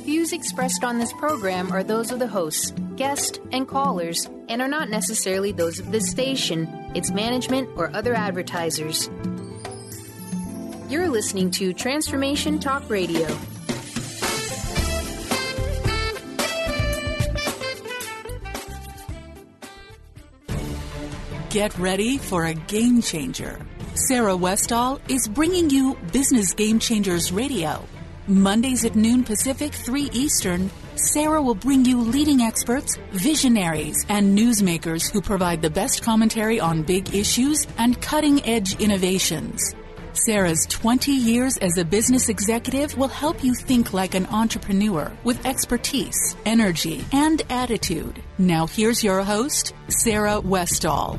views expressed on this program are those of the hosts, guests, and callers, and are not necessarily those of this station, its management, or other advertisers. You're listening to Transformation Talk Radio. Get ready for a game changer. Sarah Westall is bringing you Business Game Changers Radio. Mondays at noon Pacific, 3 Eastern, Sarah will bring you leading experts, visionaries, and newsmakers who provide the best commentary on big issues and cutting-edge innovations. Sarah's 20 years as a business executive will help you think like an entrepreneur with expertise, energy, and attitude. Now here's your host, Sarah Westall.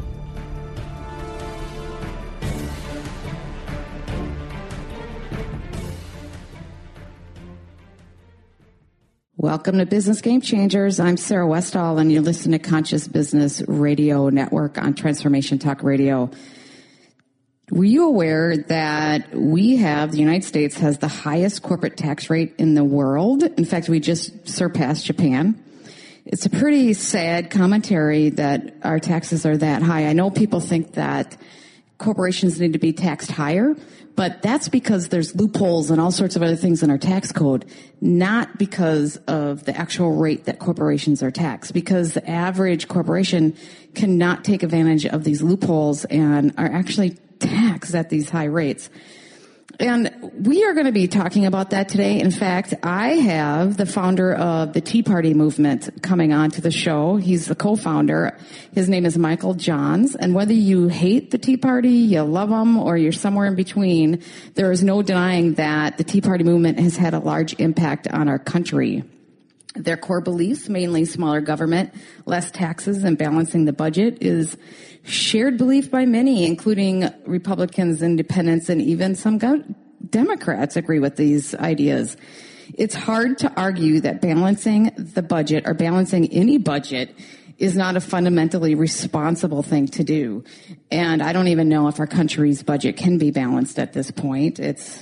Welcome to Business Game Changers. I'm Sarah Westall, and you listen to Conscious Business Radio Network on Transformation Talk Radio. Were you aware that the United States has the highest corporate tax rate in the world? In fact, we just surpassed Japan. It's a pretty sad commentary that our taxes are that high. I know people think that corporations need to be taxed higher, but that's because there's loopholes and all sorts of other things in our tax code, not because of the actual rate that corporations are taxed, because the average corporation cannot take advantage of these loopholes and are actually taxed at these high rates. And we are going to be talking about that today. In fact, I have the founder of the Tea Party movement coming on to the show. He's the co-founder. His name is Michael Johns. And whether you hate the Tea Party, you love them, or you're somewhere in between, there is no denying that the Tea Party movement has had a large impact on our country. Their core beliefs, mainly smaller government, less taxes, and balancing the budget, is shared belief by many, including Republicans, independents, and even some Democrats agree with these ideas. It's hard to argue that balancing the budget or balancing any budget is not a fundamentally responsible thing to do. And I don't even know if our country's budget can be balanced at this point. It's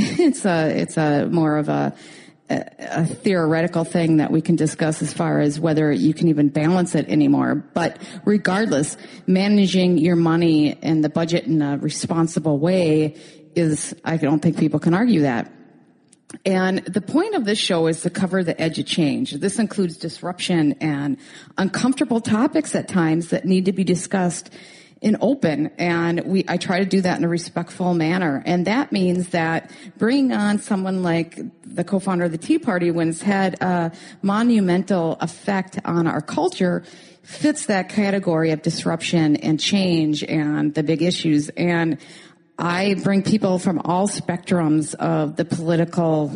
a more of a theoretical thing that we can discuss as far as whether you can even balance it anymore. But regardless, managing your money and the budget in a responsible way I don't think people can argue that. And the point of this show is to cover the edge of change. This includes disruption and uncomfortable topics at times that need to be discussed in open, and I try to do that in a respectful manner. And that means that bringing on someone like the co-founder of the Tea Party, when it's had a monumental effect on our culture, fits that category of disruption and change and the big issues. And I bring people from all spectrums of the political,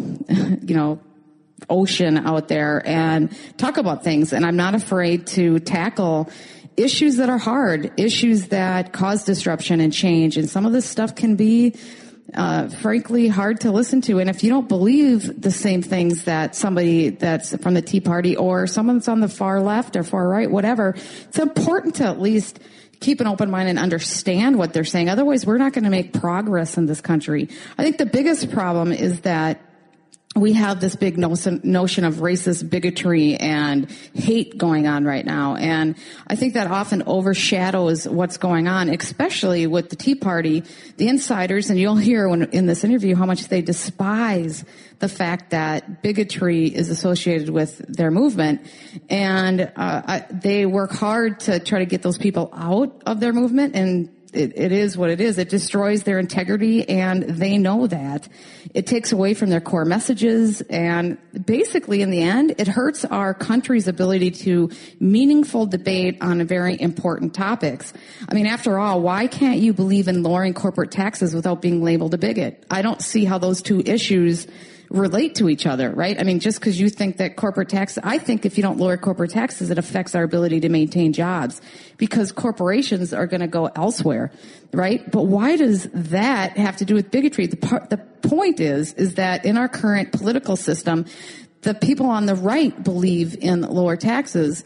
ocean out there and talk about things. And I'm not afraid to tackle issues that are hard, issues that cause disruption and change. And some of this stuff can be, frankly, hard to listen to. And if you don't believe the same things that somebody that's from the Tea Party or someone that's on the far left or far right, whatever, it's important to at least keep an open mind and understand what they're saying. Otherwise, we're not going to make progress in this country. I think the biggest problem is that we have this big notion of racist bigotry and hate going on right now. And I think that often overshadows what's going on, especially with the Tea Party, the insiders. And you'll hear in this interview how much they despise the fact that bigotry is associated with their movement. And they work hard to try to get those people out of their movement, and it is what it is. It destroys their integrity, and they know that. It takes away from their core messages, and basically, in the end, it hurts our country's ability to meaningful debate on very important topics. I mean, after all, why can't you believe in lowering corporate taxes without being labeled a bigot? I don't see how those two issues relate to each other, right? I mean, just because you think that corporate tax, I think if you don't lower corporate taxes, it affects our ability to maintain jobs because corporations are going to go elsewhere, right? But why does that have to do with bigotry? The point is that in our current political system, the people on the right believe in lower taxes,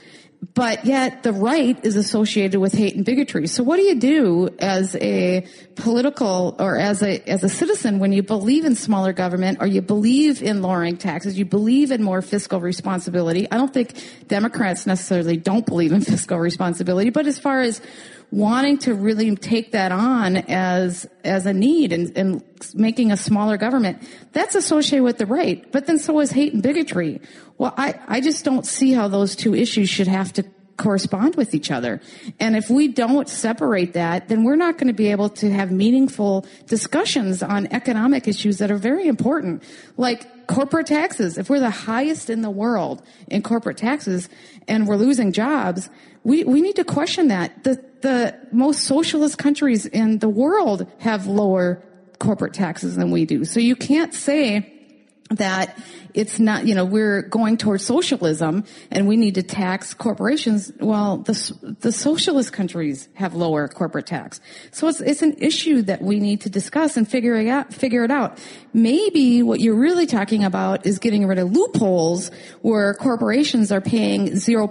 but yet the right is associated with hate and bigotry. So what do you do as a political or as a citizen when you believe in smaller government or you believe in lowering taxes, you believe in more fiscal responsibility? I don't think Democrats necessarily don't believe in fiscal responsibility, but as far as wanting to really take that on as a need and making a smaller government, that's associated with the right. But then so is hate and bigotry. Well, I just don't see how those two issues should have to correspond with each other. And if we don't separate that, then we're not going to be able to have meaningful discussions on economic issues that are very important, like corporate taxes. If we're the highest in the world in corporate taxes and we're losing jobs, we need to question that. The most socialist countries in the world have lower corporate taxes than we do. So you can't say that it's not, we're going towards socialism and we need to tax corporations. Well, the socialist countries have lower corporate tax. So it's an issue that we need to discuss and figure it out. Maybe what you're really talking about is getting rid of loopholes where corporations are paying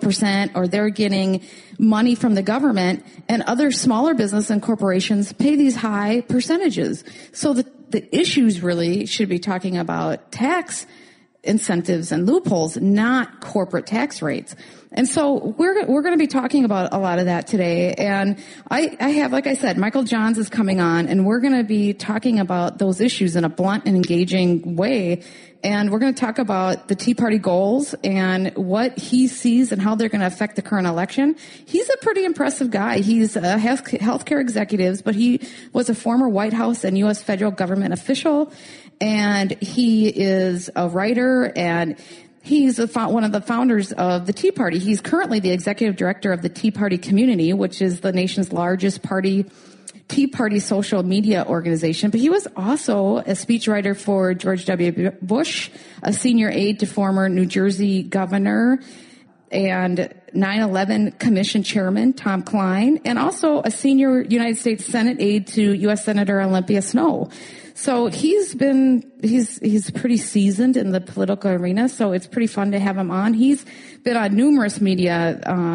0% or they're getting money from the government and other smaller business and corporations pay these high percentages. So the issues really should be talking about tax incentives and loopholes, not corporate tax rates. And so we're going to be talking about a lot of that today. And I have, like I said, Michael Johns is coming on, and we're going to be talking about those issues in a blunt and engaging way. And we're going to talk about the Tea Party goals and what he sees and how they're going to affect the current election. He's a pretty impressive guy. He's a healthcare executive, but he was a former White House and U.S. federal government official. And he is a writer, and he's one of the founders of the Tea Party. He's currently the executive director of the Tea Party Community, which is the nation's largest Tea Party social media organization. But he was also a speechwriter for George W. Bush, a senior aide to former New Jersey governor and 9/11 Commission Chairman Tom Klein, and also a senior United States Senate aide to U.S. Senator Olympia Snowe. So he's pretty seasoned in the political arena, so it's pretty fun to have him on. He's been on numerous media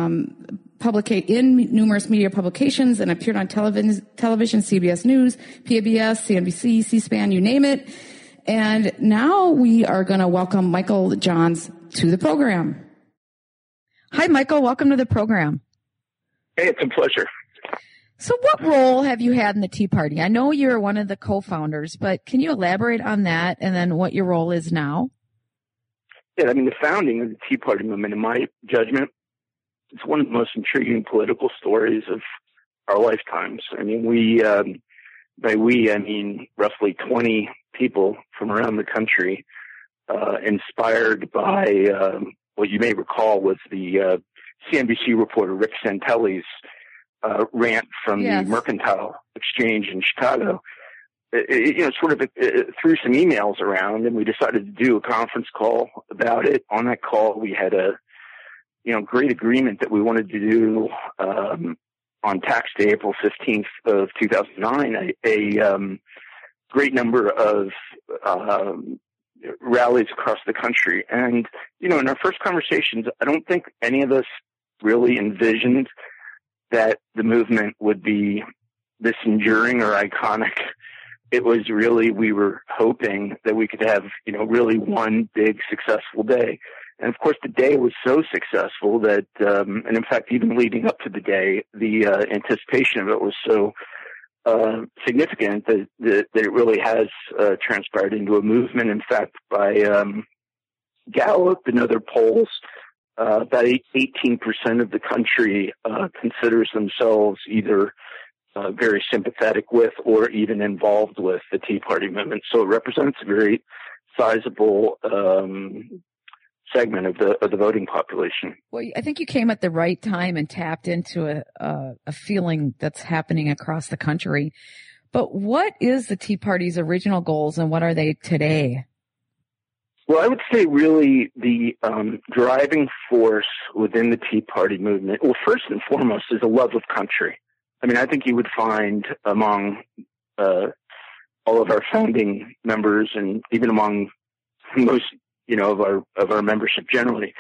numerous media publications and appeared on television, CBS News, PBS, CNBC, C-SPAN, you name it. And now we are going to welcome Michael Johns to the program. Hi, Michael. Welcome to the program. Hey, it's a pleasure. So what role have you had in the Tea Party? I know you're one of the co-founders, but can you elaborate on that and then what your role is now? Yeah, the founding of the Tea Party movement, in my judgment, it's one of the most intriguing political stories of our lifetimes. By we, I mean roughly 20 people from around the country, inspired by what you may recall was the CNBC reporter Rick Santelli's rant from the Mercantile Exchange in Chicago. It threw some emails around, and we decided to do a conference call about it. On that call, we had a great agreement that we wanted to do on tax day, April 15th of 2009, a great number of rallies across the country. And, in our first conversations, I don't think any of us really envisioned that the movement would be this enduring or iconic. It was really, we were hoping that we could have, really one big successful day. And of course, the day was so successful that, and in fact, even leading up to the day, the anticipation of it was so significant that it really has transpired into a movement. In fact, by Gallup and other polls, about 18% of the country considers themselves either very sympathetic with or even involved with the Tea Party movement. So it represents a very sizable segment of the voting population. Well, I think you came at the right time and tapped into a feeling that's happening across the country. But what is the Tea Party's original goals, and what are they today? Well, I would say really the driving force within the Tea Party movement, well, first and foremost, is a love of country. I think you would find among all of our founding members, and even among most, of our membership generally,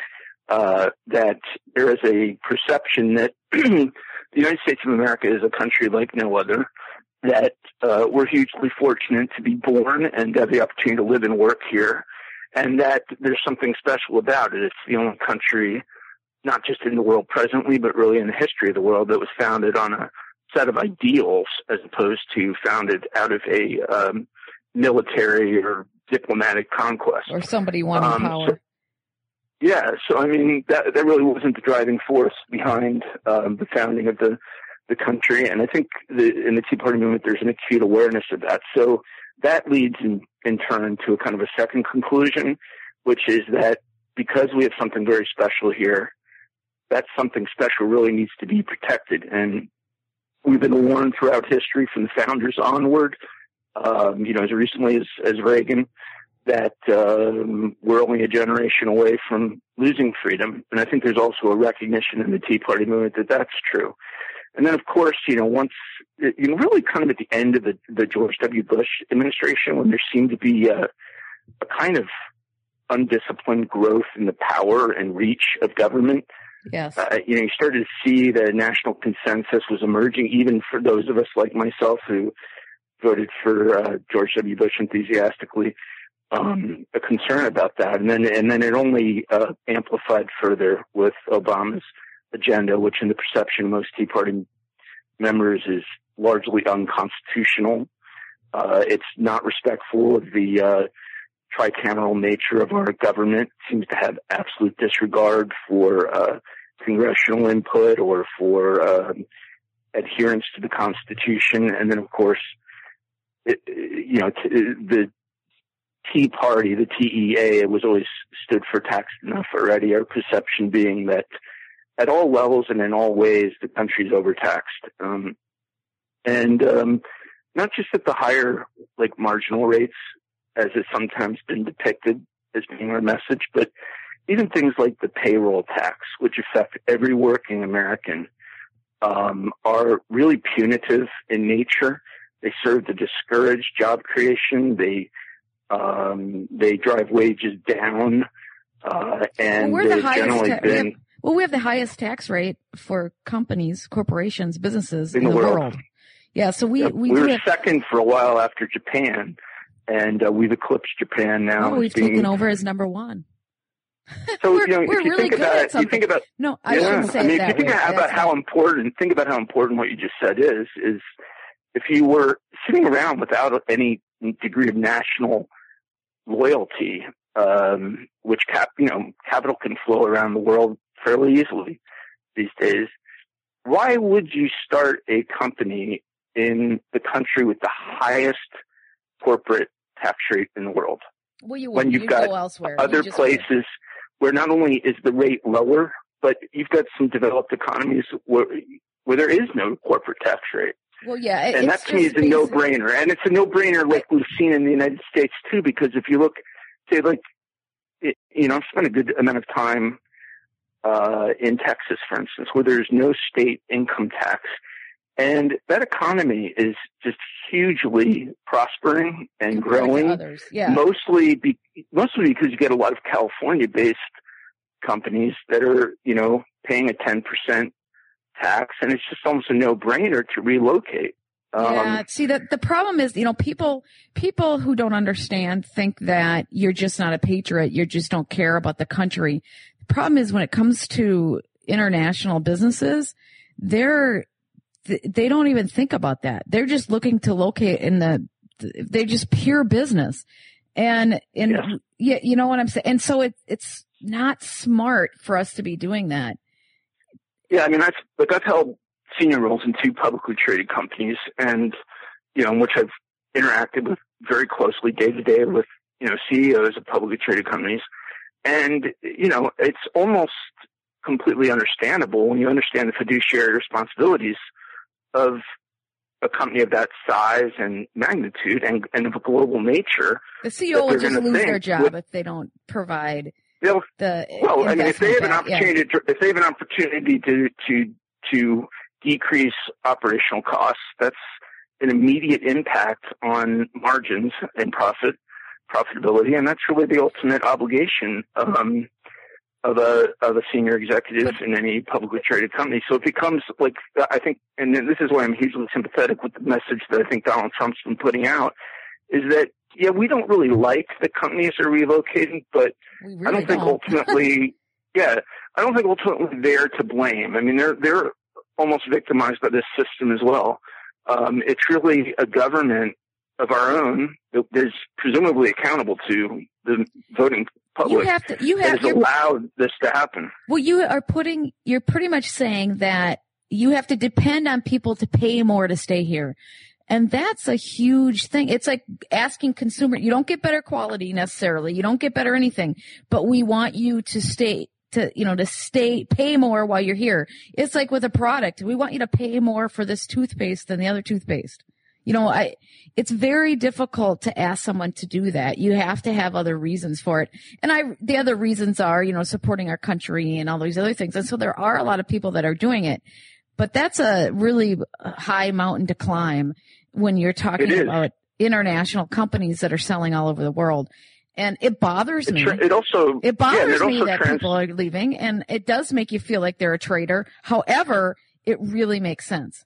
that there is a perception that the United States of America is a country like no other, that we're hugely fortunate to be born and have the opportunity to live and work here, and that there's something special about it. It's the only country, not just in the world presently, but really in the history of the world, that was founded on a set of ideals as opposed to founded out of a military or diplomatic conquest. Or somebody wanting power. So I mean, that really wasn't the driving force behind the founding of the country. And I think in the Tea Party movement, there's an acute awareness of that. So that leads in turn to a kind of a second conclusion, which is that because we have something very special here, that something special really needs to be protected. And we've been warned throughout history from the founders onward, as recently as Reagan, that we're only a generation away from losing freedom. And I think there's also a recognition in the Tea Party movement that that's true. And then, of course, once, really kind of at the end of the George W. Bush administration, when there seemed to be a kind of undisciplined growth in the power and reach of government, yes, you started to see the national consensus was emerging, even for those of us like myself who voted for George W. Bush enthusiastically, a concern about that. And then it only amplified further with Obama's agenda, which in the perception of most Tea Party members is largely unconstitutional. It's not respectful of the tricameral nature of our government. It seems to have absolute disregard for congressional input or for adherence to the Constitution. And then, of course, the Tea Party, the TEA, it was always stood for taxed enough already. Our perception being that at all levels and in all ways, the country's overtaxed. Not just at the higher, marginal rates, as has sometimes been depicted as being our message, but even things like the payroll tax, which affect every working American, are really punitive in nature. They serve to discourage job creation. They drive wages down, and they've generally been... we have the highest tax rate for companies, corporations, businesses in the world. Yeah, so we were second for a while after Japan, and we've eclipsed Japan now. We've taken over as number one. So we're really good at something. You think about, no, I shouldn't say that. If you think about how important what you just said is if you were sitting around without any degree of national loyalty, which capital can flow around the world fairly easily these days, why would you start a company in the country with the highest corporate tax rate in the world? Well, when you've got other places where not only is the rate lower, but you've got some developed economies where there is no corporate tax rate. Well, yeah. And that to me is a no-brainer. And it's a no-brainer like we've seen in the United States, too, because if you look, say, I've spent a good amount of time in Texas, for instance, where there's no state income tax. And that economy is just hugely prospering and growing, mostly because you get a lot of California-based companies that are, paying a 10% tax, and it's just almost a no-brainer to relocate. See, the problem is, people who don't understand think that you're just not a patriot, you just don't care about the country. The problem is when it comes to international businesses, they don't even think about that. They're just looking to locate they're just pure business. And you know what I'm saying? And so it's not smart for us to be doing that. Yeah. I mean, I've held senior roles in two publicly traded companies and, in which I've interacted with very closely day to day with, CEOs of publicly traded companies. And, it's almost completely understandable when you understand the fiduciary responsibilities of a company of that size and magnitude and of a global nature. The CEO will just lose their job if they don't provide if they have an opportunity, to decrease operational costs, that's an immediate impact on margins and profitability, and that's really the ultimate obligation of of a senior executive in any publicly traded company. So it becomes like, I think, and this is why I'm hugely sympathetic with the message that I think Donald Trump's been putting out, is that, yeah, we don't really like that companies are relocating, but I don't think ultimately, I don't think ultimately they're to blame. I mean, they're almost victimized by this system as well. It's really a government of our own that is presumably accountable to the voting public that has allowed this to happen. Well, you're pretty much saying that you have to depend on people to pay more to stay here. And that's a huge thing. It's like asking consumer, you don't get better quality necessarily. You don't get better anything, but we want you to stay, pay more while you're here. It's like with a product. We want you to pay more for this toothpaste than the other toothpaste. It's very difficult to ask someone to do that. You have to have other reasons for it. And the other reasons are, supporting our country and all these other things. And so there are a lot of people that are doing it, but that's a really high mountain to climb when you're talking about international companies that are selling all over the world. And it bothers me. It bothers me that people are leaving, and it does make you feel like they're a traitor. However, it really makes sense.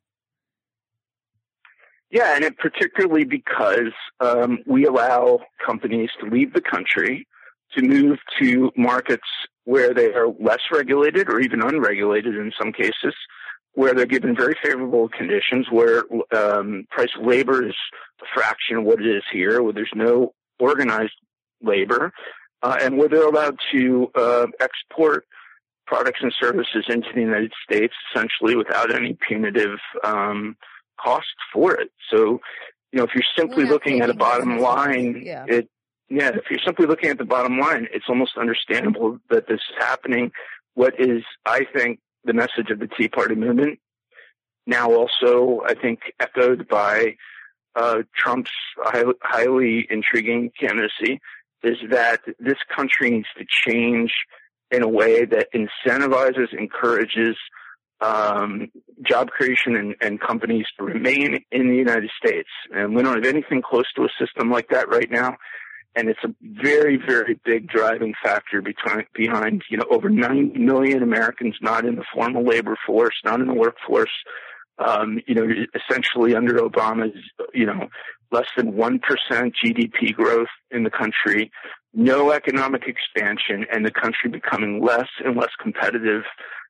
Yeah, and particularly because we allow companies to leave the country to move to markets where they are less regulated or even unregulated in some cases, where they're given very favorable conditions, where price of labor is a fraction of what it is here, where there's no organized labor, and where they're allowed to export products and services into the United States essentially without any punitive cost for it. So, if you're simply looking at a bottom line, if you're simply looking at the bottom line, it's almost understandable that this is happening. What is, I think, the message of the Tea Party movement, now also, I think, echoed by Trump's highly intriguing candidacy, is that this country needs to change in a way that incentivizes, encourages job creation and companies to remain in the United States. And we don't have anything close to a system like that right now. And it's a very, very big driving factor behind over 90 million Americans not in the formal labor force, not in the workforce. Essentially under Obama's, less than 1% GDP growth in the country, no economic expansion, and the country becoming less and less competitive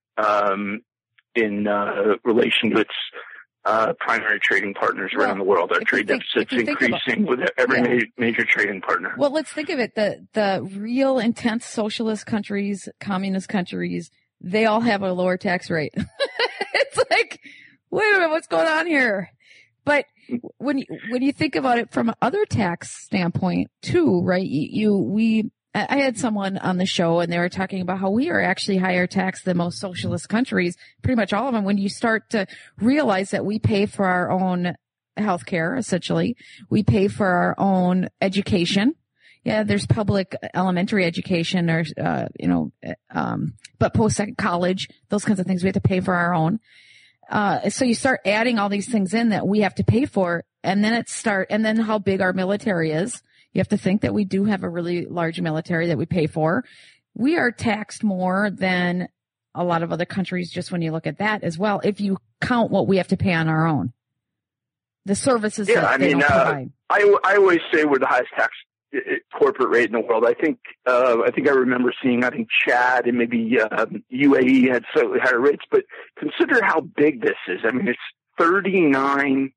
in relation to its primary trading partners around the world. Our trade deficit's increasing with every major trading partner. Well, let's think of it. The real intense socialist countries, communist countries, they all have a lower tax rate. It's like, wait a minute, what's going on here? But when you think about it from other tax standpoint too, right? I had someone on the show and they were talking about how we are actually higher taxed than most socialist countries, pretty much all of them. When you start to realize that we pay for our own healthcare, essentially, we pay for our own education. Yeah, there's public elementary education or, but post-second college, those kinds of things we have to pay for our own. So you start adding all these things in that we have to pay for, and then how big our military is. You have to think that we do have a really large military that we pay for. We are taxed more than a lot of other countries just when you look at that as well, if you count what we have to pay on our own. The services that they don't provide. I always say we're the highest tax corporate rate in the world. I think I remember seeing, Chad and maybe UAE had slightly higher rates, but consider how big this is. I mean, it's 39%.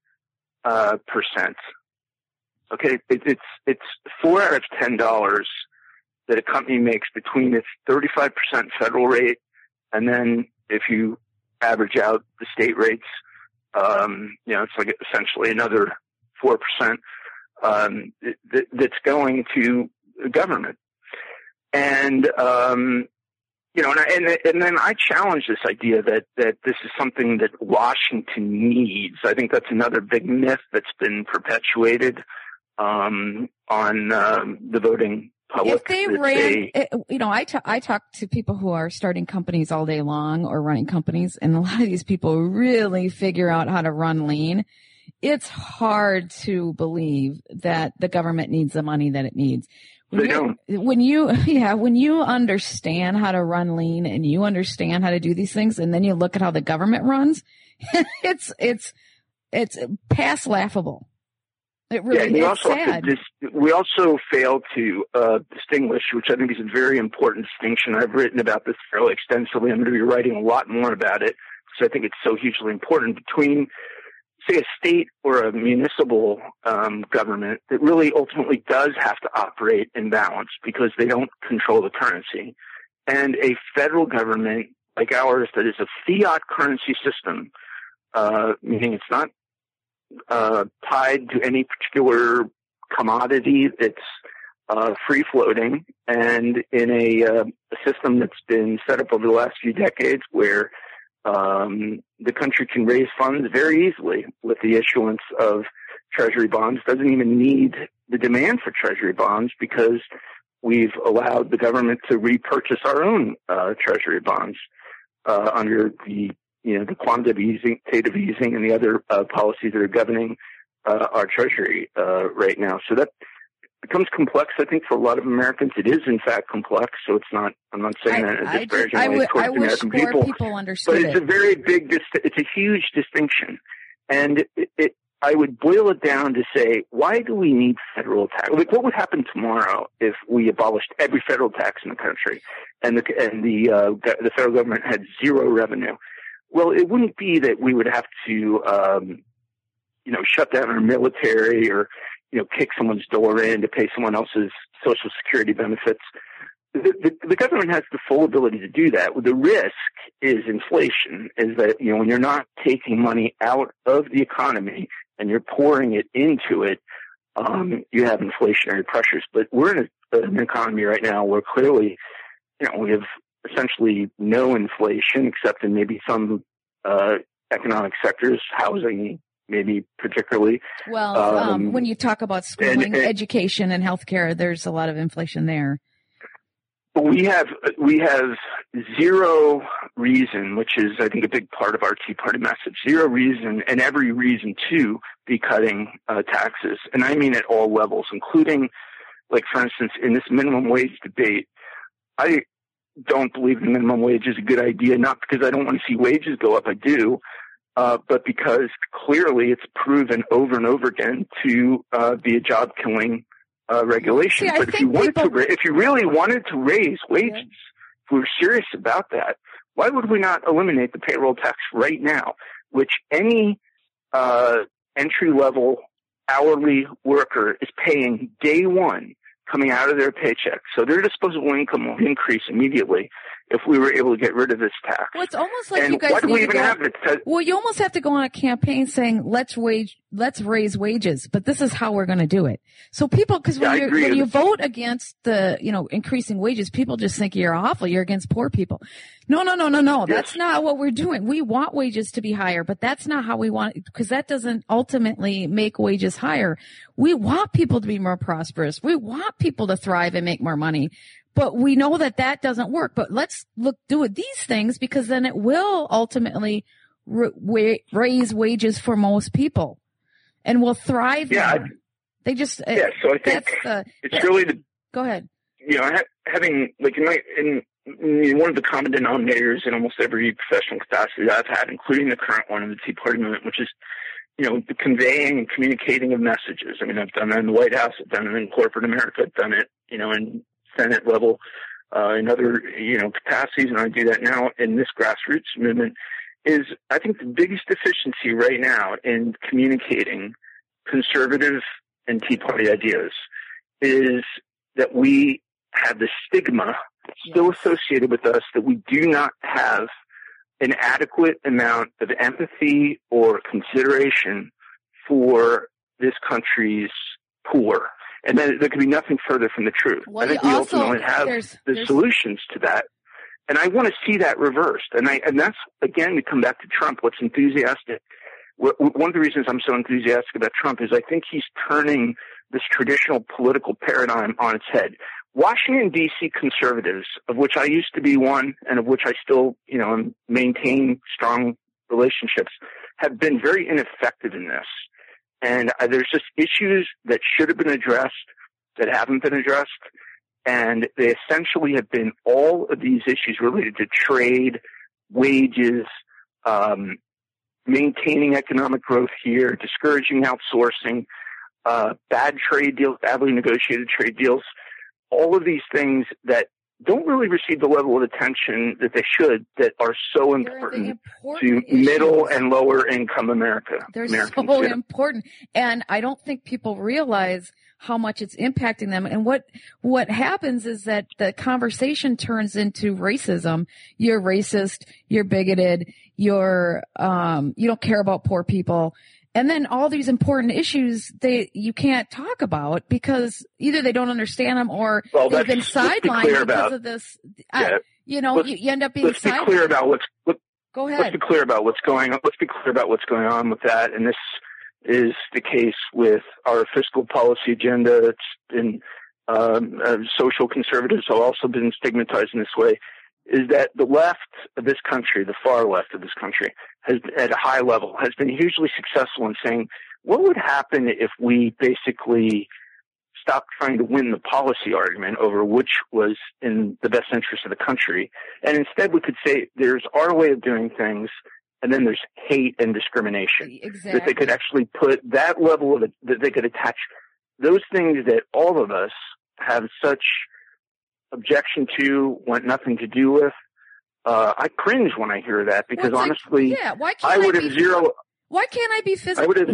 Okay, it's $4 out of $10 that a company makes between its 35% federal rate, and then if you average out the state rates, it's like essentially another 4%. That's going to the government. And, and then I challenge this idea that this is something that Washington needs. I think that's another big myth that's been perpetuated, on, the voting public. If they ran, I talk to people who are starting companies all day long or running companies, and a lot of these people really figure out how to run lean. It's hard to believe that the government needs the money that it needs. They don't. When you understand how to run lean and you understand how to do these things, and then you look at how the government runs, it's past laughable. It really is sad. We also fail to distinguish, which I think is a very important distinction. I've written about this fairly extensively. I'm going to be writing a lot more about it, so I think it's so hugely important, between, say, a state or a municipal government that really ultimately does have to operate in balance because they don't control the currency, and a federal government like ours that is a fiat currency system, meaning it's not tied to any particular commodity. It's free floating, and in a system that's been set up over the last few decades where the country can raise funds very easily with the issuance of treasury bonds, doesn't even need the demand for treasury bonds because we've allowed the government to repurchase our own treasury bonds under the quantitative easing and the other policies that are governing our treasury right now. So that becomes complex, I think, for a lot of Americans. It is, in fact, complex. So it's not. I'm not saying that in a disparaging way towards the American people. Understood but it's a very big. It's a huge distinction, and I would boil it down to say, why do we need federal tax? Like, what would happen tomorrow if we abolished every federal tax in the country, and the federal government had zero revenue? Well, it wouldn't be that we would have to, shut down our military or, kick someone's door in to pay someone else's Social Security benefits. The government has the full ability to do that. The risk is inflation, is that, when you're not taking money out of the economy and you're pouring it into it, you have inflationary pressures. But we're in an economy right now where clearly, we have essentially no inflation except in maybe some economic sectors, housing maybe particularly. Well, when you talk about schooling, education, and healthcare, there's a lot of inflation there. But we have zero reason, which is, I think, a big part of our Tea Party message, zero reason and every reason to be cutting taxes. And I mean at all levels, including, like, for instance, in this minimum wage debate, I don't believe the minimum wage is a good idea, not because I don't want to see wages go up, I do, but because clearly it's proven over and over again to be a job-killing regulation. See, but if you really wanted to raise wages, if we were serious about that, why would we not eliminate the payroll tax right now, which any entry-level hourly worker is paying day one coming out of their paycheck. So their disposable income will increase immediately if we were able to get rid of this tax. Well, it's almost like and you guys why do we even have it? Well, you almost have to go on a campaign saying, let's raise wages, but this is how we're going to do it. So people, because when you vote against the, increasing wages, people just think you're awful. You're against poor people. No. Yes. That's not what we're doing. We want wages to be higher, but that's not how we want it, because that doesn't ultimately make wages higher. We want people to be more prosperous. We want people to thrive and make more money. But we know that doesn't work. But let's do these things, because then it will ultimately raise wages for most people, and will thrive. Yeah, more. They just So I think it's really go ahead. Having like one of the common denominators in almost every professional capacity that I've had, including the current one in the Tea Party movement, which is the conveying and communicating of messages. I mean, I've done that in the White House. I've done it in corporate America. I've done it, in Senate level, in other, capacities, and I do that now in this grassroots movement, is I think the biggest deficiency right now in communicating conservative and Tea Party ideas is that we have the stigma still associated with us that we do not have an adequate amount of empathy or consideration for this country's poor. And then there could be nothing further from the truth. Well, I think we ultimately have the solutions to that. And I want to see that reversed. And that's, again, to come back to Trump, what's enthusiastic. One of the reasons I'm so enthusiastic about Trump is I think he's turning this traditional political paradigm on its head. Washington, D.C. conservatives, of which I used to be one and of which I still, maintain strong relationships, have been very ineffective in this. And there's just issues that should have been addressed that haven't been addressed. And they essentially have been all of these issues related to trade, wages, maintaining economic growth here, discouraging outsourcing, bad trade deals, badly negotiated trade deals, all of these things that don't really receive the level of attention that they should, that are so important to middle and lower income Americans. They're so important. And I don't think people realize how much it's impacting them. And what happens is that the conversation turns into racism. You're racist, you're bigoted, you don't care about poor people. And then all these important issues you can't talk about because either they don't understand them or they've been sidelined because of this. You end up being sidelined. Let's be clear about Go ahead. Let's be clear about what's going on. Let's be clear about what's going on with that. And this is the case with our fiscal policy agenda. It's been social conservatives have also been stigmatized in this way. Is that the left of this country, the far left of this country, has at a high level has been hugely successful in saying, what would happen if we basically stopped trying to win the policy argument over which was in the best interest of the country, and instead we could say there's our way of doing things, and then there's hate and discrimination. Exactly. That they could actually put that level of it, that they could attach those things that all of us have such objection to, want nothing to do with. I cringe when I hear that because honestly, why can't I would have zero. Why can't I be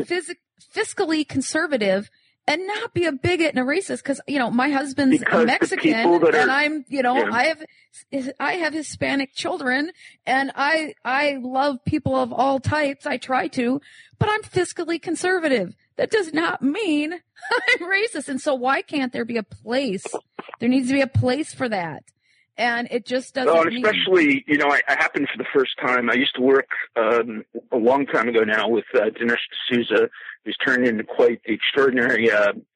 fiscally conservative and not be a bigot and a racist? Because my husband's a Mexican, and I'm I have Hispanic children, and I love people of all types. I try to, but I'm fiscally conservative. That does not mean I'm racist. And so why can't there be a place? There needs to be a place for that. And it just doesn't especially, I happened for the first time. I used to work a long time ago now with Dinesh D'Souza, who's turned into quite the extraordinary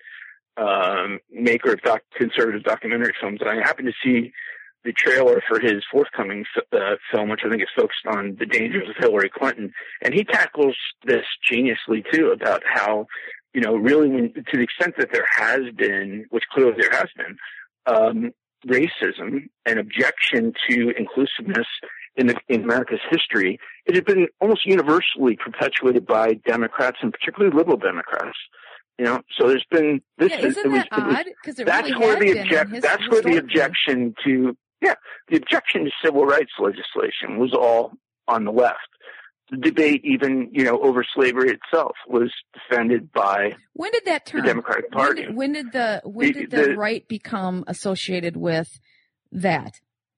maker of conservative documentary films. And I happened to see the trailer for his forthcoming film, which I think is focused on the dangers of Hillary Clinton. And he tackles this geniusly, too, about how, really to the extent that there has been, which clearly there has been, racism and objection to inclusiveness in America's history, it has been almost universally perpetuated by Democrats and particularly liberal Democrats. So there's been this. Yeah, isn't that odd? Because that's where the objection to civil rights legislation was all on the left. The debate, even over slavery itself, was defended by when did that turn? The Democratic Party. When did the right become associated with that?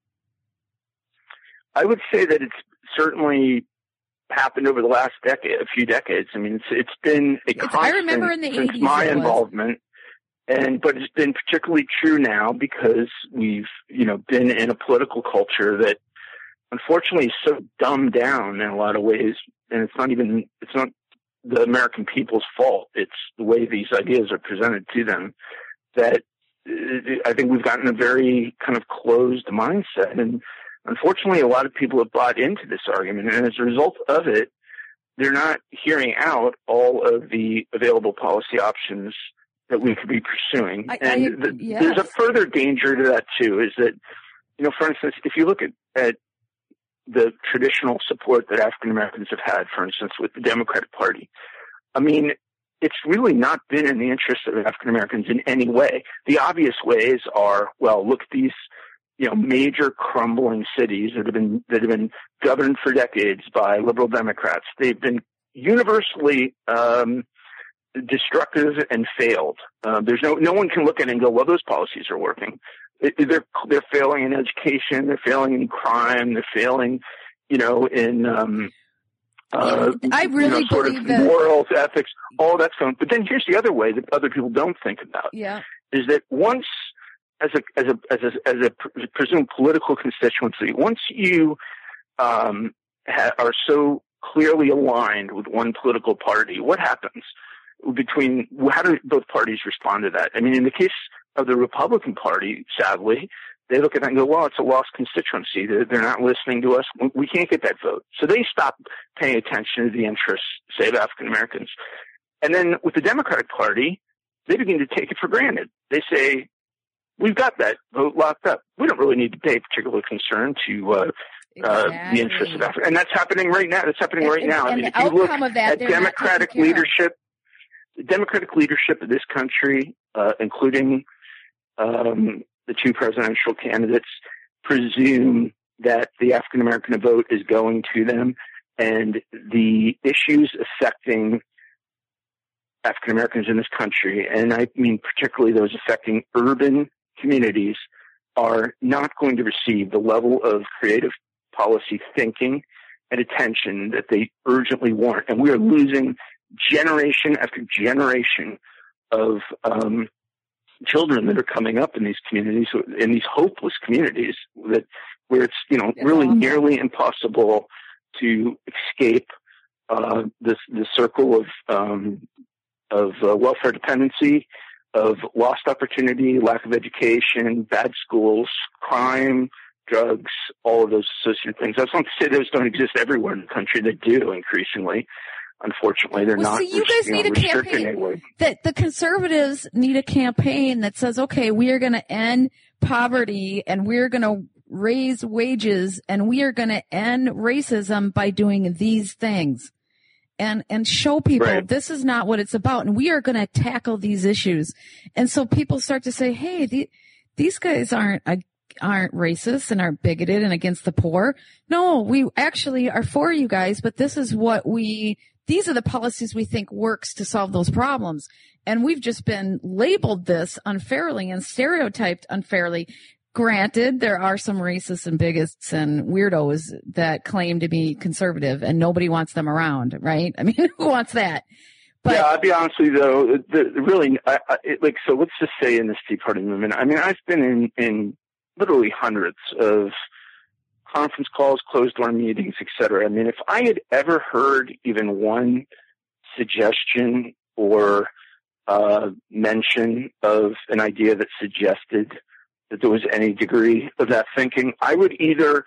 I would say that it's certainly happened over the last few decades. I mean, it's been a constant I remember in the 80s since my involvement, but it's been particularly true now because we've been in a political culture that unfortunately is so dumbed down in a lot of ways, and it's not the American people's fault. It's the way these ideas are presented to them that I think we've gotten a very kind of closed mindset. And unfortunately, a lot of people have bought into this argument. And as a result of it, they're not hearing out all of the available policy options that we could be pursuing. There's a further danger to that, too, is that, for instance, if you look at the traditional support that African Americans have had, for instance, with the Democratic Party, I mean, it's really not been in the interest of African Americans in any way. The obvious ways are, look at these, major crumbling cities that have been governed for decades by liberal Democrats. They've been universally destructive and failed. There's no one can look at it and go, well, those policies are working. They're failing in education. They're failing in crime. They're failing, in I really sort of believe that morals, ethics, all that stuff. But then here's the other way that other people don't think about. Yeah. Is that once, as a presumed political constituency, once you are so clearly aligned with one political party, what happens? How do both parties respond to that? I mean, in the case of the Republican Party, sadly, they look at that and go, well, it's a lost constituency. They're not listening to us. We can't get that vote. So they stop paying attention to the interests, say, of African Americans. And then with the Democratic Party, they begin to take it for granted. They say, we've got that vote locked up. We don't really need to pay particular concern to the interests of Africa. And that's happening right now. That's happening right now. And I mean, the if you look outcome of that, at Democratic leadership, the Democratic leadership of this country, including the two presidential candidates, presume that the African American vote is going to them, and the issues affecting African Americans in this country, and I mean particularly those affecting urban communities, are not going to receive the level of creative policy thinking and attention that they urgently warrant. And we are losing generation after generation of children that are coming up in these communities, in these hopeless communities, where it's really nearly impossible to escape the circle of welfare dependency, of lost opportunity, lack of education, bad schools, crime, drugs, all of those associated things. That's not to say those don't exist everywhere in the country. They do increasingly. Unfortunately, they're not. You guys need a campaign. That the conservatives need a campaign that says, okay, we are going to end poverty and we're going to raise wages and we are going to end racism by doing these things, and show people this is not what it's about, and we are going to tackle these issues. And so people start to say, hey, these guys aren't racist and aren't bigoted and against the poor. No, we actually are for you guys, but this is these are the policies we think works to solve those problems. And we've just been labeled this unfairly and stereotyped unfairly. Granted, there are some racists and bigots and weirdos that claim to be conservative and nobody wants them around, right? I mean, who wants that? But, yeah, I'll be honest with you though, so let's just say in this Tea Party movement, I mean, I've been in literally hundreds of conference calls, closed door meetings, et cetera. I mean, if I had ever heard even one suggestion or mention of an idea that suggested that there was any degree of that thinking, I would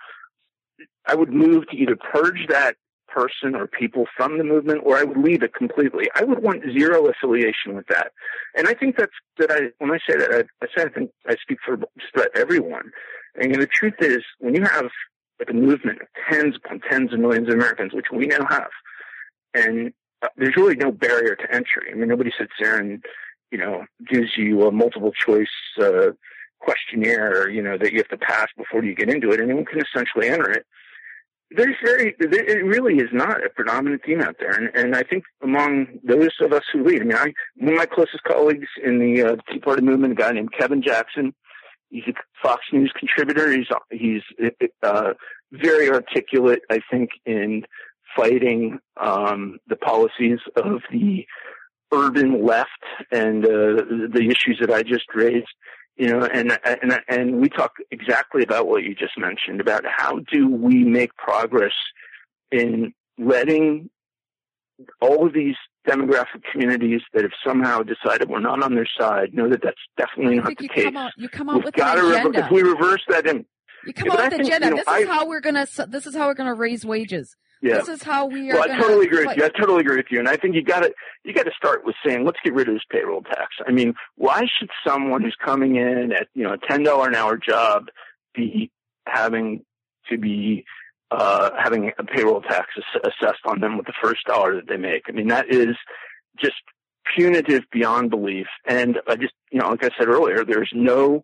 move to either purge that person or people from the movement, or I would leave it completely. I would want zero affiliation with that. And I think when I say that, I think I speak for just about everyone. And the truth is, when you have like a movement of tens upon tens of millions of Americans, which we now have, and there's really no barrier to entry. I mean, nobody sits there and, gives you a multiple choice questionnaire, that you have to pass before you get into it. Anyone can essentially enter it. It really is not a predominant theme out there. And I think among those of us who lead, one of my closest colleagues in the Tea Party movement, a guy named Kevin Jackson, he's a Fox News contributor. He's very articulate, I think, in fighting the policies of the urban left and the issues that I just raised. And we talk exactly about what you just mentioned, about how do we make progress in letting all of these demographic communities that have somehow decided we're not on their side know that that's definitely not the case. You come out with an agenda. If we reverse that, you come out with an agenda. This is how we're gonna raise wages. Yeah. This is how we are. Well, I totally agree with you. I totally agree with you. And I think you got to start with saying, let's get rid of this payroll tax. I mean, why should someone who's coming in at a $10 an hour job be having a payroll tax assessed on them with the first dollar that they make? I mean, that is just punitive beyond belief. And I just, like I said earlier, there's no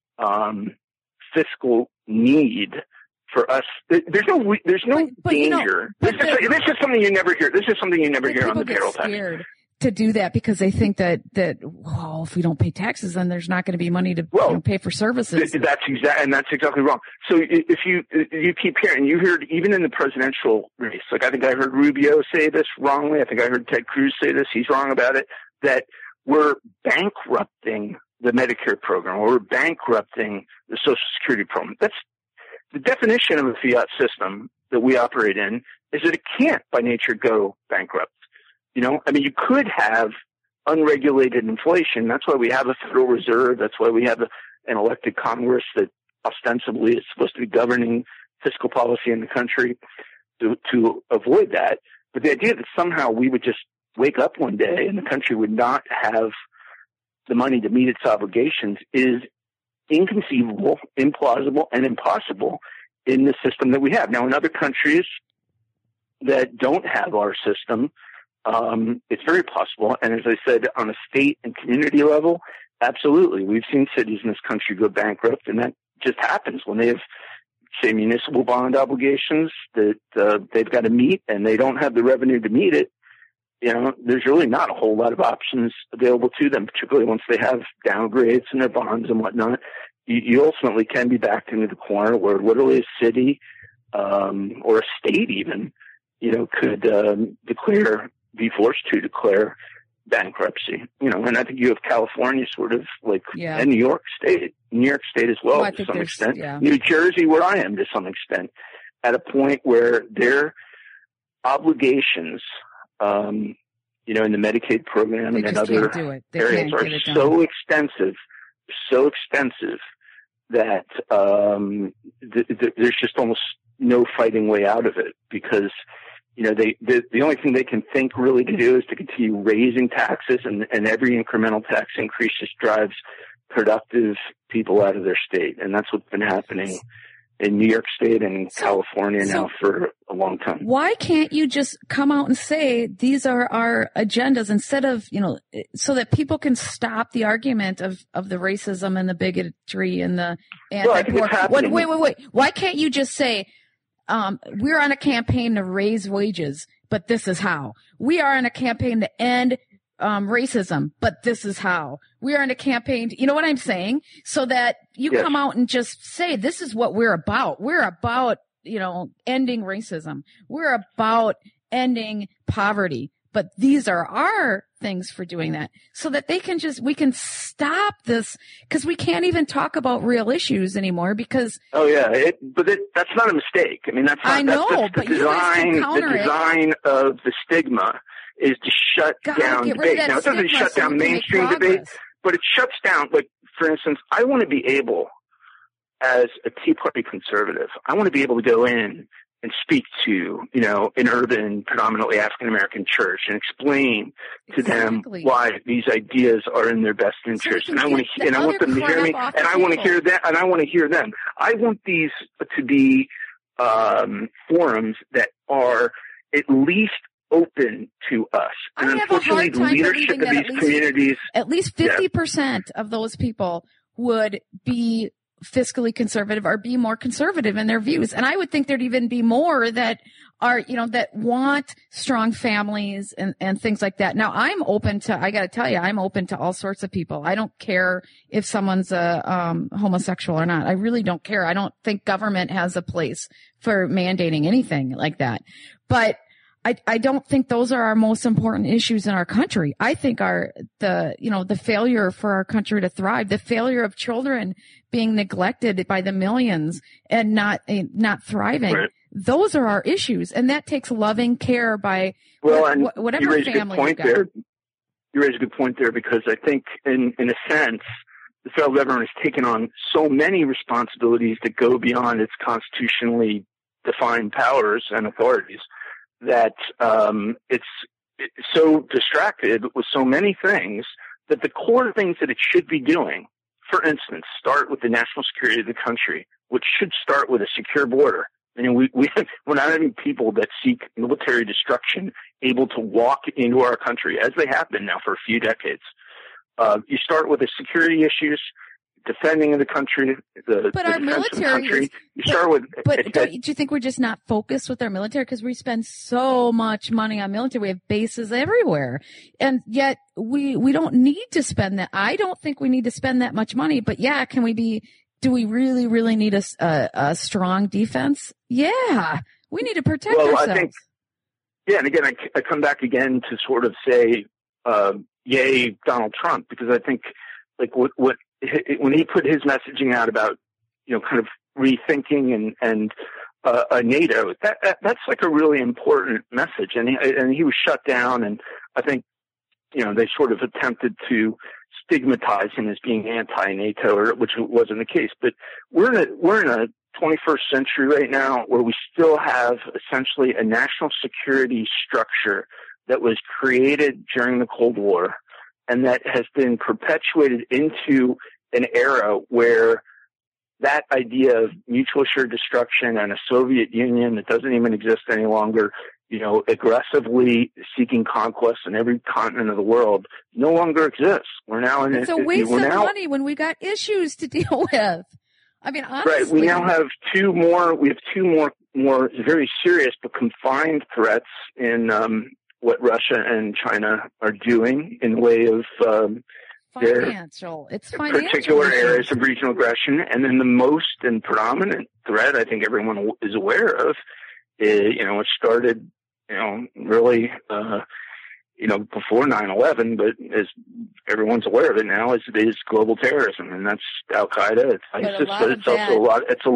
fiscal need for us. There's no danger. This is something you never hear. This is something you never hear on the payroll tax. To do that because they think that if we don't pay taxes, then there's not going to be money to pay for services. That's exactly wrong. So if you keep hearing, you heard even in the presidential race, like I think I heard Rubio say this wrongly. I think I heard Ted Cruz say this. He's wrong about it. That we're bankrupting the Medicare program, or we're bankrupting the Social Security program. That's the definition of a fiat system that we operate in, is that it can't by nature go bankrupt. You could have unregulated inflation. That's why we have a Federal Reserve. That's why we have an elected Congress that ostensibly is supposed to be governing fiscal policy in the country to avoid that. But the idea that somehow we would just wake up one day and the country would not have the money to meet its obligations is inconceivable, implausible, and impossible in the system that we have. Now, in other countries that don't have our system, it's very possible. And as I said, on a state and community level, absolutely. We've seen cities in this country go bankrupt, and that just happens when they have, say, municipal bond obligations that they've got to meet, and they don't have the revenue to meet it. You know, there's really not a whole lot of options available to them, particularly once they have downgrades in their bonds and whatnot. You ultimately can be backed into the corner where literally a city or a state even, you know, could be forced to declare bankruptcy. You know, and I think you have California sort of like, and New York State as well to some extent. Yeah. New Jersey, where I am to some extent, at a point where their obligations, you know, in the Medicaid program and in other areas are so extensive that there's just almost no fighting way out of it, because, you know, the only thing they can think really to do is to continue raising taxes, and every incremental tax increase just drives productive people out of their state. And that's what's been happening in New York State and California now for a long time. Why can't you just come out and say these are our agendas, instead of, you know, so that people can stop the argument of the racism and the bigotry and the anti-poor? Wait. Why can't you just say, we're on a campaign to raise wages, but this is how. We are on a campaign to end racism, but this is how. We are in a campaign to, you know what I'm saying? So that you come out and just say, this is what we're about. We're about, you know, ending racism. We're about ending poverty. But these are our things for doing that, so that we can stop this, because we can't even talk about real issues anymore because. Oh yeah. That's not a mistake. I mean, that's the design of the stigma is to shut down debate. Now, it doesn't shut down mainstream debate, but it shuts down, like, for instance, I want to be able, as a Tea Party conservative, I want to be able to go in and speak to, you know, an urban, predominantly African-American church and explain to them why these ideas are in their best interest. And I want them to hear me, and I want to hear that, and I want to hear them. I want these to be forums that are at least open to us. And unfortunately, the leadership of these communities, at least 50% of those people would be fiscally conservative or be more conservative in their views. And I would think there'd even be more that are, you know, that want strong families and things like that. Now, I gotta tell you, I'm open to all sorts of people. I don't care if someone's a homosexual or not. I really don't care. I don't think government has a place for mandating anything like that. But I don't think those are our most important issues in our country. I think the failure for our country to thrive, the failure of children being neglected by the millions and not thriving. Right. Those are our issues. And that takes loving care by whatever family you've got. You raise a good point there, because I think in a sense, the federal government has taken on so many responsibilities that go beyond its constitutionally defined powers and authorities, that it's so distracted with so many things that the core things that it should be doing, for instance, start with the national security of the country, which should start with a secure border. I mean, we're not having people that seek military destruction able to walk into our country, as they have been now for a few decades. You start with the security issues, defending of the country, but our military. Do you think we're just not focused with our military? Because we spend so much money on military. We have bases everywhere, and yet we don't need to spend that. I don't think we need to spend that much money. But do we really, really need a strong defense? Yeah, we need to protect ourselves. I think, and again, I come back again to sort of say, yay, Donald Trump, because I think, like, when he put his messaging out about, you know, kind of rethinking and NATO, that's like a really important message. And he was shut down, and I think, you know, they sort of attempted to stigmatize him as being anti-NATO, which wasn't the case. But we're in a 21st century right now where we still have essentially a national security structure that was created during the Cold War, and that has been perpetuated into an era where that idea of mutual assured destruction and a Soviet Union that doesn't even exist any longer, aggressively seeking conquest in every continent of the world no longer exists. We're now in it's a waste of money when we got issues to deal with. I mean, honestly. Right. We now have two more very serious but confined threats in what Russia and China are doing in the way of financial. It's financial. Particular areas of regional aggression. And then the most and predominant threat I think everyone is aware of is, it started, really, before 9/11, but as everyone's aware of it now, is global terrorism, and that's Al Qaeda, it's ISIS, but it's also it's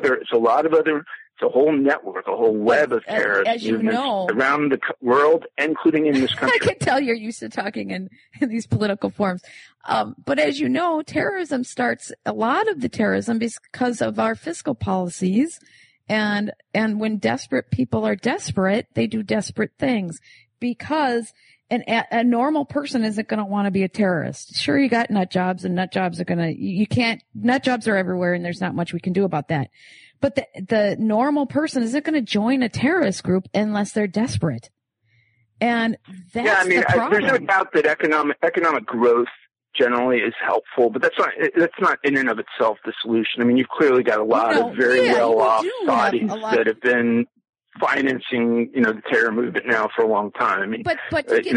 a whole network, a whole web of terrorist movements around the world, including in this country. I can tell you're used to talking in these political forms. But as you know, terrorism starts, a lot of the terrorism because of our fiscal policies. And when desperate people are desperate, they do desperate things because a normal person isn't going to want to be a terrorist. Sure, you got nut jobs, and nut jobs are nut jobs are everywhere, and there's not much we can do about that. But the normal person isn't going to join a terrorist group unless they're desperate. And that's the problem. There's no doubt that economic growth generally is helpful, but that's not in and of itself the solution. I mean, you've clearly got a lot of very well-off Saudis that have been financing, the terror movement now for a long time. I mean, but to get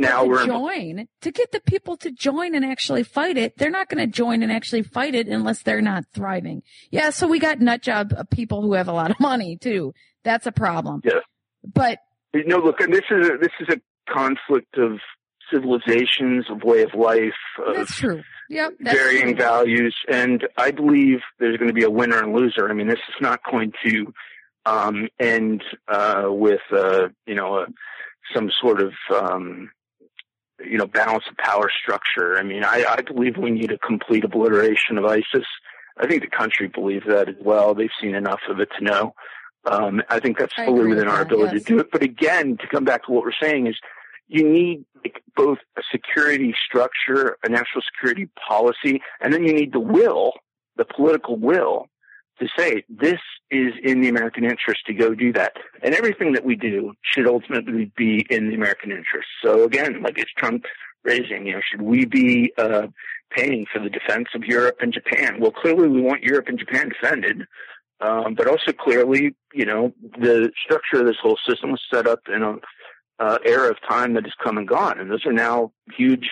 to get the people to join and actually fight it, they're not going to join and actually fight it unless they're not thriving. Yeah, so we got nut job people who have a lot of money too. That's a problem. Yeah, but look, and this is a conflict of civilizations, of way of life, of that's true. Yep, varying values, and I believe there's going to be a winner and loser. I mean, this is not going to end with some sort of balance of power structure. I mean, I believe we need a complete obliteration of ISIS. I think the country believes that as well. They've seen enough of it to know. I think that's fully within our ability to do it. But again, to come back to what we're saying is, you need both a security structure, a national security policy, and then you need the political will to say this is in the American interest to go do that. And everything that we do should ultimately be in the American interest. So again, like it's Trump raising, should we be paying for the defense of Europe and Japan? Well, clearly we want Europe and Japan defended. But also clearly, the structure of this whole system was set up in a era of time that has come and gone, and those are now huge.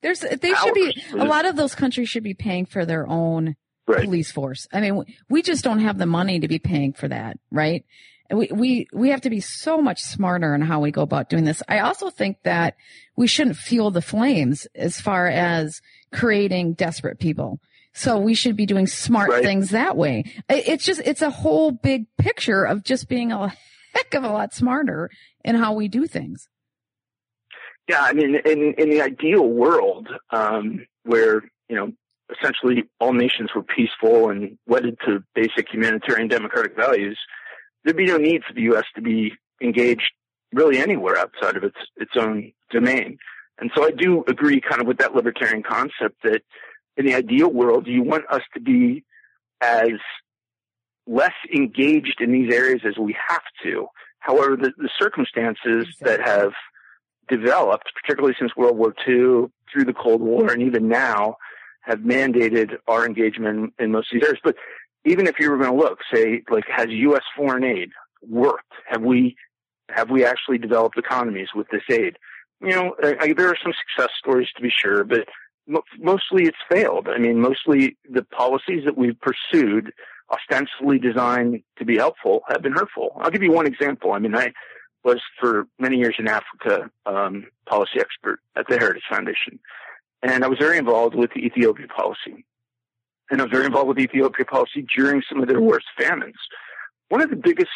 A lot of those countries should be paying for their own police force. I mean, we just don't have the money to be paying for that, right? And we have to be so much smarter in how we go about doing this. I also think that we shouldn't fuel the flames as far as creating desperate people. So we should be doing smart things that way. It's a whole big picture of just being a heck of a lot smarter in how we do things. Yeah, I mean, in the ideal world, where, essentially all nations were peaceful and wedded to basic humanitarian democratic values, there'd be no need for the U.S. to be engaged really anywhere outside of its own domain. And so I do agree kind of with that libertarian concept that in the ideal world, you want us to be as less engaged in these areas as we have to. However, the circumstances that have developed, particularly since World War II, through the Cold War, and even now, have mandated our engagement in most of these areas. But even if you were going to look, say, like, has U.S. foreign aid worked? Have we actually developed economies with this aid? There are some success stories to be sure, but mostly it's failed. I mean, mostly the policies that we've pursued, ostensibly designed to be helpful, have been hurtful. I'll give you one example. I mean, I was for many years in Africa, policy expert at the Heritage Foundation. And I was very involved with the Ethiopia policy. And I was very involved with Ethiopia policy during some of their worst famines. One of the biggest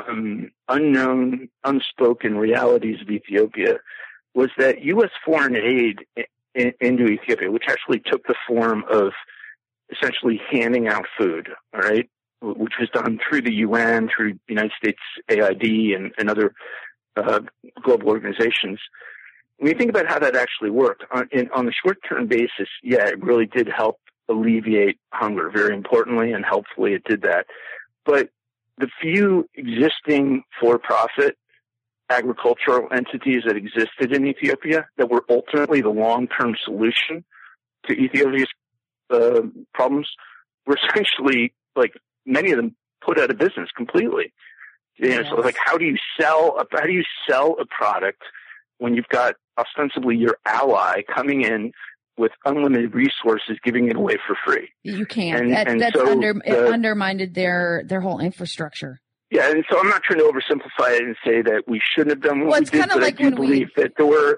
unknown, unspoken realities of Ethiopia was that U.S. foreign aid into Ethiopia, which actually took the form of essentially handing out food, all right, which was done through the UN, through the United States AID and other global organizations. When you think about how that actually worked, on the short-term basis, yeah, it really did help alleviate hunger. Very importantly and helpfully, it did that. But the few existing for-profit agricultural entities that existed in Ethiopia that were ultimately the long-term solution to Ethiopia's problems were essentially, like, many of them put out of business completely. You know, Yes. so like, how do you sell a product when you've got ostensibly your ally coming in with unlimited resources, giving it away for free? You can't. And That's so it undermined their whole infrastructure. Yeah, and so I'm not trying to oversimplify it and say that we shouldn't have done what Well, we it's did, kinda but like I do when believe that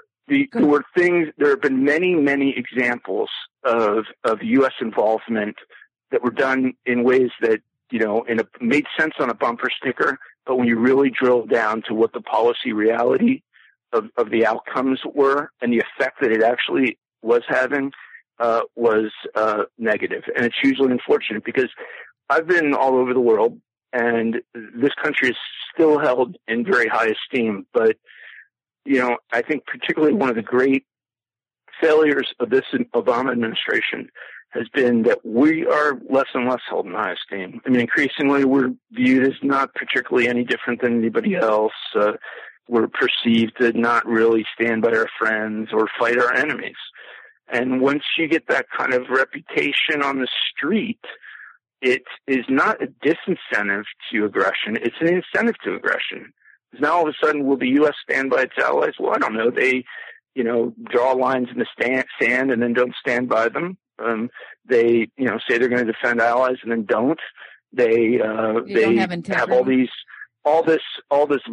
there have been many examples of U.S. involvement that were done in ways that, you know, made sense on a bumper sticker, but when you really drill down to what the policy reality of the outcomes were and the effect that it actually was having, was negative. And it's hugely unfortunate because I've been all over the world, and this country is still held in very high esteem. But, you know, I think particularly one of the great failures of this Obama administration has been that we are less and less held in high esteem. I mean, increasingly we're viewed as not particularly any different than anybody else. We're perceived to not really stand by our friends or fight our enemies. And once you get that kind of reputation on the street, it is not a disincentive to aggression. It's an incentive to aggression. Because now all of a sudden, will the U.S. stand by its allies? Well, I don't know. They, you know, draw lines in the sand and then don't stand by them. They, you know, say they're going to defend allies and then don't. They have all this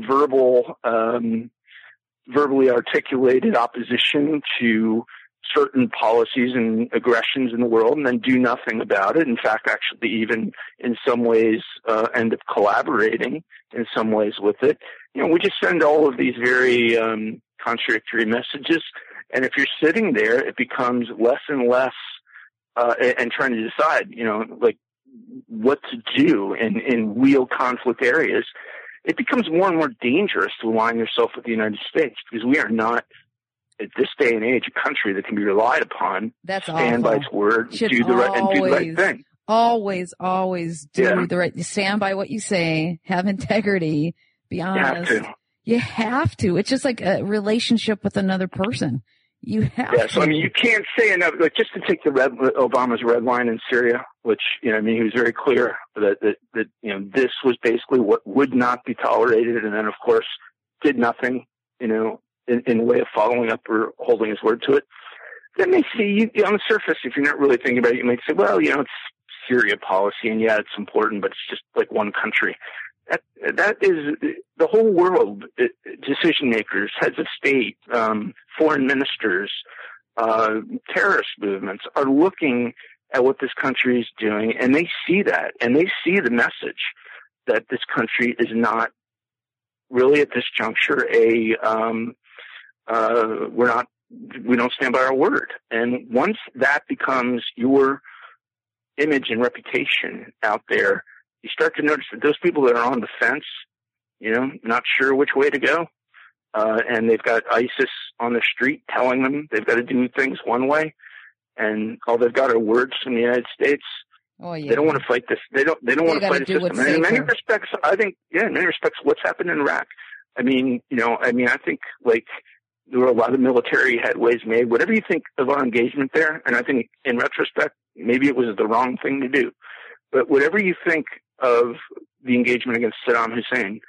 verbally articulated opposition to certain policies and aggressions in the world and then do nothing about it. In fact, actually even in some ways end up collaborating in some ways with it. You know, we just send all of these very contradictory messages. And if you're sitting there, it becomes less and less and trying to decide, you know, like what to do in real conflict areas. It becomes more and more dangerous to align yourself with the United States because we are not, at this day and age, a country that can be relied upon. That's stand awful. by its word, Should do the right thing. Always do the right. Stand by what you say. Have integrity. Be honest. You have to. It's just like a relationship with another person. You have to. So I mean, you can't say enough. Like, just to take Obama's red line in Syria, which, you know, I mean, he was very clear that you know, this was basically what would not be tolerated, and then of course did nothing, you know, in a way of following up or holding his word to it. That may see you on the surface, if you're not really thinking about it, you might say, well, you know, it's Syria policy, and yeah, it's important, but it's just like one country. That is the whole world. Decision makers, heads of state, foreign ministers, terrorist movements are looking at what this country is doing, and they see that, and they see the message that this country is not really at this juncture we don't stand by our word. And once that becomes your image and reputation out there, you start to notice that those people that are on the fence, you know, not sure which way to go, and they've got ISIS on the street telling them they've got to do things one way, and all they've got are words from the United States. Oh, yeah. They don't want to fight this. They don't want to fight a system. And in many respects, I think, in many respects, what's happened in Iraq. I mean, I think, like, there were a lot of military headways made. Whatever you think of our engagement there, and I think in retrospect, maybe it was the wrong thing to do. But whatever you think of the engagement against Saddam Hussein,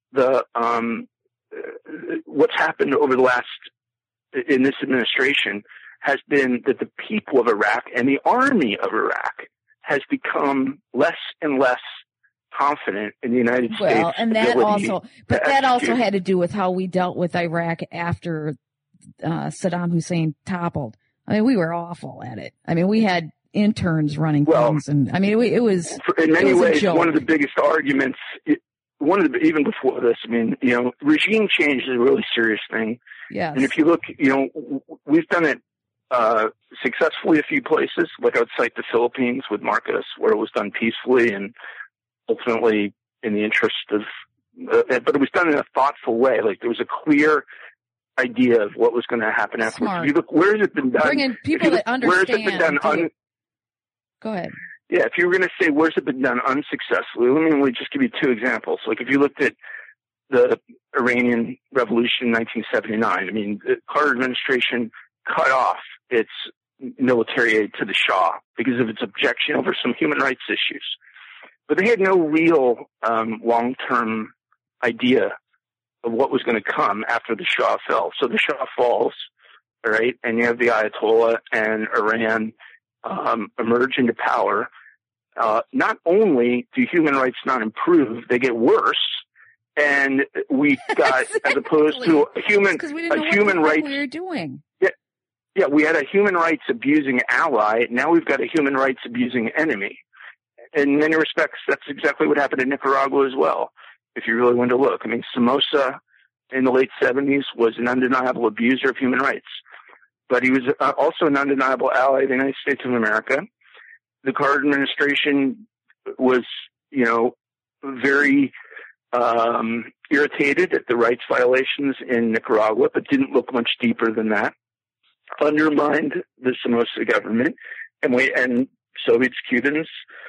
what's happened over the last, in this administration, has been that the people of Iraq and the army of Iraq has become less and less confident in the United States. Well, and that also had to do with how we dealt with Iraq after Saddam Hussein toppled. I mean, we were awful at it. I mean, we had interns running things, and I mean, it was in many ways one of the biggest arguments. Even before this, I mean, you know, regime change is a really serious thing. Yes. And if you look, you know, we've done it successfully a few places. Like I would cite the Philippines with Marcos, where it was done peacefully and ultimately in the interest of, but it was done in a thoughtful way. Like there was a clear idea of what was going to happen afterwards. If you look, where has it been done? Bring in people that understand. Where has it been done? Go ahead. Yeah, if you were going to say where's it been done unsuccessfully, let me just give you two examples. Like if you looked at the Iranian Revolution in 1979, I mean, the Carter administration cut off its military aid to the Shah because of its objection over some human rights issues. But they had no real long-term idea of what was going to come after the Shah fell. So the Shah falls, all right, and you have the Ayatollah and Iran emerge into power. Not only do human rights not improve, they get worse. And we got, as opposed to a human rights, we were doing. Yeah, we had a human rights abusing ally. Now we've got a human rights abusing enemy. In many respects, that's exactly what happened in Nicaragua as well, if you really want to look. I mean, Somoza in the late 70s was an undeniable abuser of human rights, but he was also an undeniable ally of the United States of America. The Carter administration was, very irritated at the rights violations in Nicaragua, but didn't look much deeper than that. Undermined the Somoza government, and Soviets, Cubans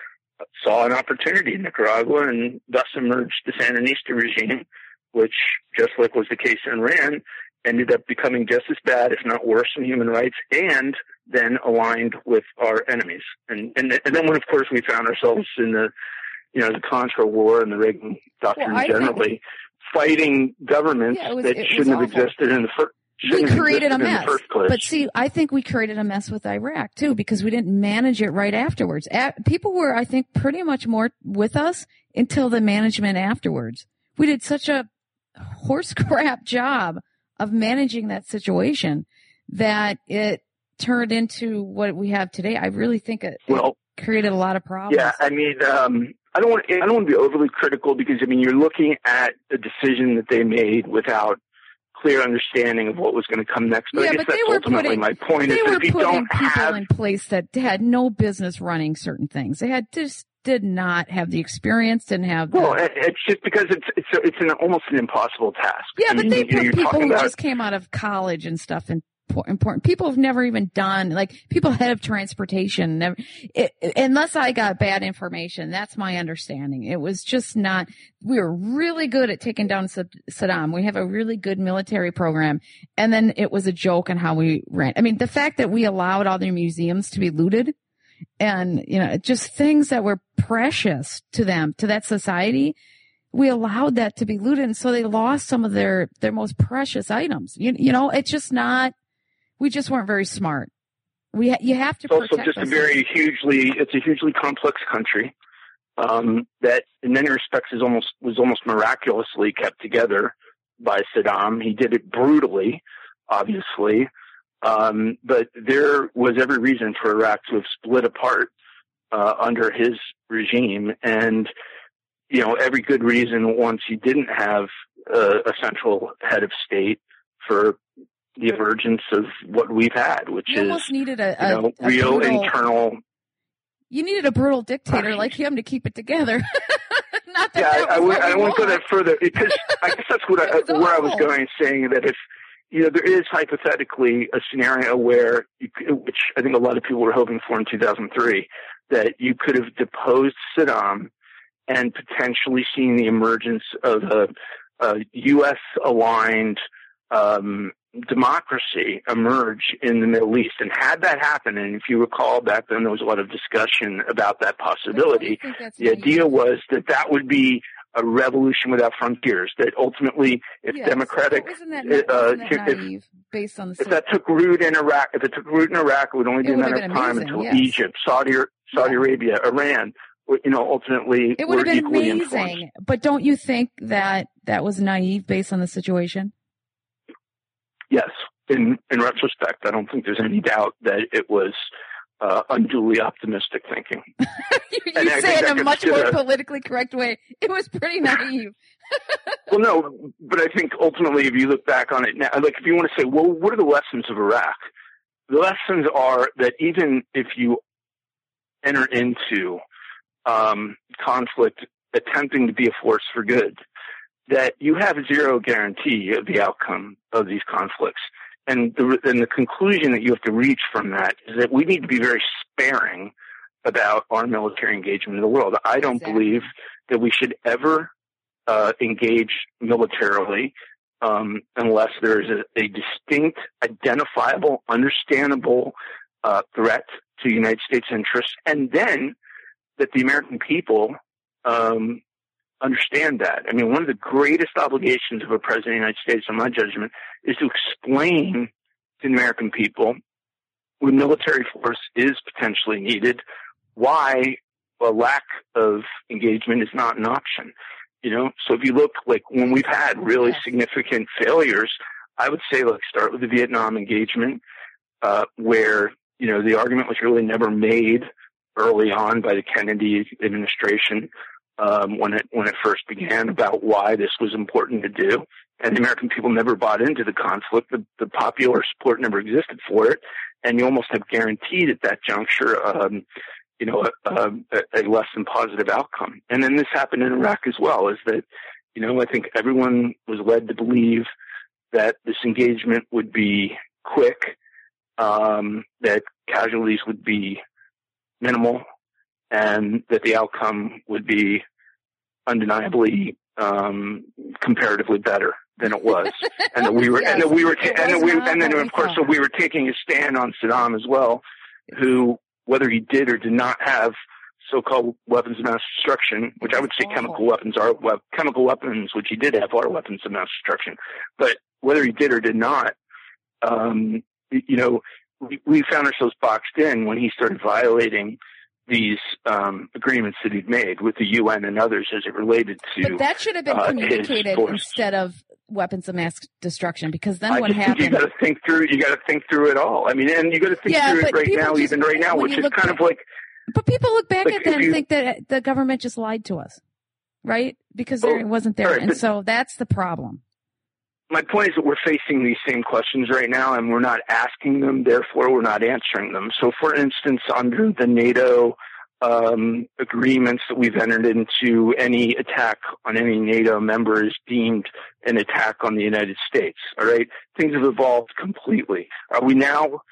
saw an opportunity in Nicaragua and thus emerged the Sandinista regime, which, just like was the case in Iran, ended up becoming just as bad, if not worse, in human rights, and then aligned with our enemies. And then when, of course, we found ourselves in the Contra War and the Reagan Doctrine generally, fighting governments that shouldn't have existed in the first. We created a mess. But see, I think we created a mess with Iraq too, because we didn't manage it right afterwards. People were, I think, pretty much more with us until the management afterwards. We did such a horse crap job of managing that situation that it turned into what we have today. I really think it created a lot of problems. Yeah, I mean, I don't want to be overly critical because, I mean, you're looking at a decision that they made without clear understanding of what was going to come next. But I guess that's ultimately my point. They were putting people have in place that had no business running certain things. They did not have the experience, didn't have. Well, it's just because it's almost an impossible task. Yeah, but they put people who just came out of college and stuff in important. People have never even done, like, people head of transportation. Unless I got bad information, that's my understanding. It was just not. We were really good at taking down Saddam. We have a really good military program, and then it was a joke on how we ran. I mean, the fact that we allowed all their museums to be looted, and just things that were precious to them, to that society. We allowed that to be looted, and so they lost some of their most precious items. It's just not. We just weren't very smart. You have to protect us. It's also just a hugely complex country that, in many respects, was almost miraculously kept together by Saddam. He did it brutally, obviously, but there was every reason for Iraq to have split apart under his regime, and every good reason once you didn't have a central head of state for the emergence of what we've had, which is needed real internal. You needed a brutal dictator like him to keep it together. Not that I won't go that further because I guess that's where I was going, saying that if there is hypothetically a scenario where which I think a lot of people were hoping for in 2003, that you could have deposed Saddam and potentially seen the emergence of a U.S. aligned democracy emerge in the Middle East. And had that happen, and if you recall back then there was a lot of discussion about that possibility, the idea was that would be a revolution without frontiers, that ultimately if democratic based on if that took root in Iraq, it would only be a matter of time until Egypt, Saudi Arabia, Iran, ultimately it would have been amazing. Influenced. But don't you think that was naive based on the situation? Yes. In retrospect, I don't think there's any doubt that it was unduly optimistic thinking. you say it in a much more politically correct way. It was pretty naive. Well, no, but I think ultimately if you look back on it now, like if you want to say, well, what are the lessons of Iraq? The lessons are that even if you enter into conflict attempting to be a force for good, that you have zero guarantee of the outcome of these conflicts. And the conclusion that you have to reach from that is that we need to be very sparing about our military engagement in the world. I don't believe that we should ever engage militarily unless there is a distinct, identifiable, understandable threat to the United States interests, and then that the American people understand that. I mean, one of the greatest obligations of a president of the United States, in my judgment, is to explain to the American people when military force is potentially needed, why a lack of engagement is not an option. So if you look, like, when we've had really significant failures, I would say, like, start with the Vietnam engagement, where, the argument was really never made early on by the Kennedy administration, when it first began, about why this was important to do. And the American people never bought into the conflict. The popular support never existed for it. And you almost have guaranteed at that juncture, a less than positive outcome. And then this happened in Iraq as well, is that, I think everyone was led to believe that this engagement would be quick, that casualties would be minimal, and that the outcome would be undeniably, comparatively better than it was. And that we were, and then of course, so we were taking a stand on Saddam as well, who, whether he did or did not have so-called weapons of mass destruction, which I would say chemical weapons, which he did have, are weapons of mass destruction. But whether he did or did not, we found ourselves boxed in when he started violating these agreements that he'd made with the UN and others as it related to. But that should have been communicated instead of weapons of mass destruction, because then what happened? You got to think through. You got to think through it all. I mean, and you got to think through it right now, which is kind of like. But people look back at that and think that the government just lied to us, right? Because it wasn't there, and so that's the problem. My point is that we're facing these same questions right now, and we're not asking them. Therefore, we're not answering them. So, for instance, under the NATO agreements that we've entered into, any attack on any NATO member is deemed an attack on the United States. All right, things have evolved completely. Are we now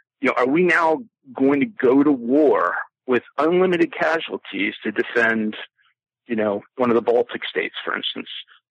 going to go to war with unlimited casualties to defend, one of the Baltic states, for instance?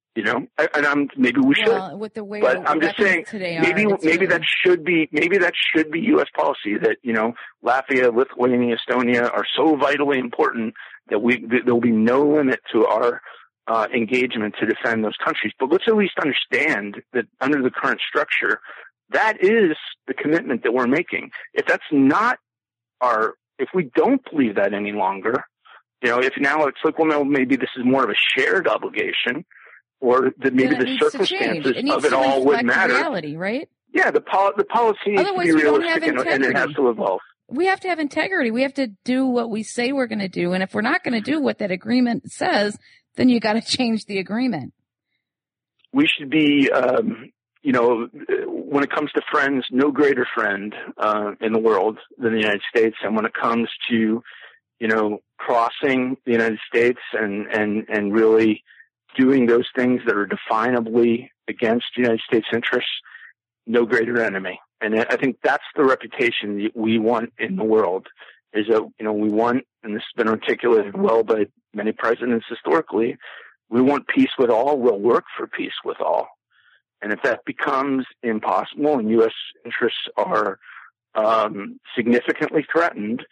Maybe we should. Well, with the way but I'm just saying, maybe that should be U.S. policy, that, Latvia, Lithuania, Estonia are so vitally important that there will be no limit to our engagement to defend those countries. But let's at least understand that under the current structure, that is the commitment that we're making. If that's not if we don't believe that any longer, if now it's like, well, no, maybe this is more of a shared obligation, or that maybe the circumstances of it all would matter. Reality, right? Yeah, the policy needs to be realistic, and it has to evolve. We have to have integrity. We have to do what we say we're going to do, and if we're not going to do what that agreement says, then you got to change the agreement. We should be, when it comes to friends, no greater friend in the world than the United States, and when it comes to, crossing the United States and really doing those things that are definably against the United States interests, no greater enemy. And I think that's the reputation that we want in the world, is that, we want, and this has been articulated well by many presidents historically, we want peace with all, we'll work for peace with all. And if that becomes impossible and U.S. interests are significantly threatened,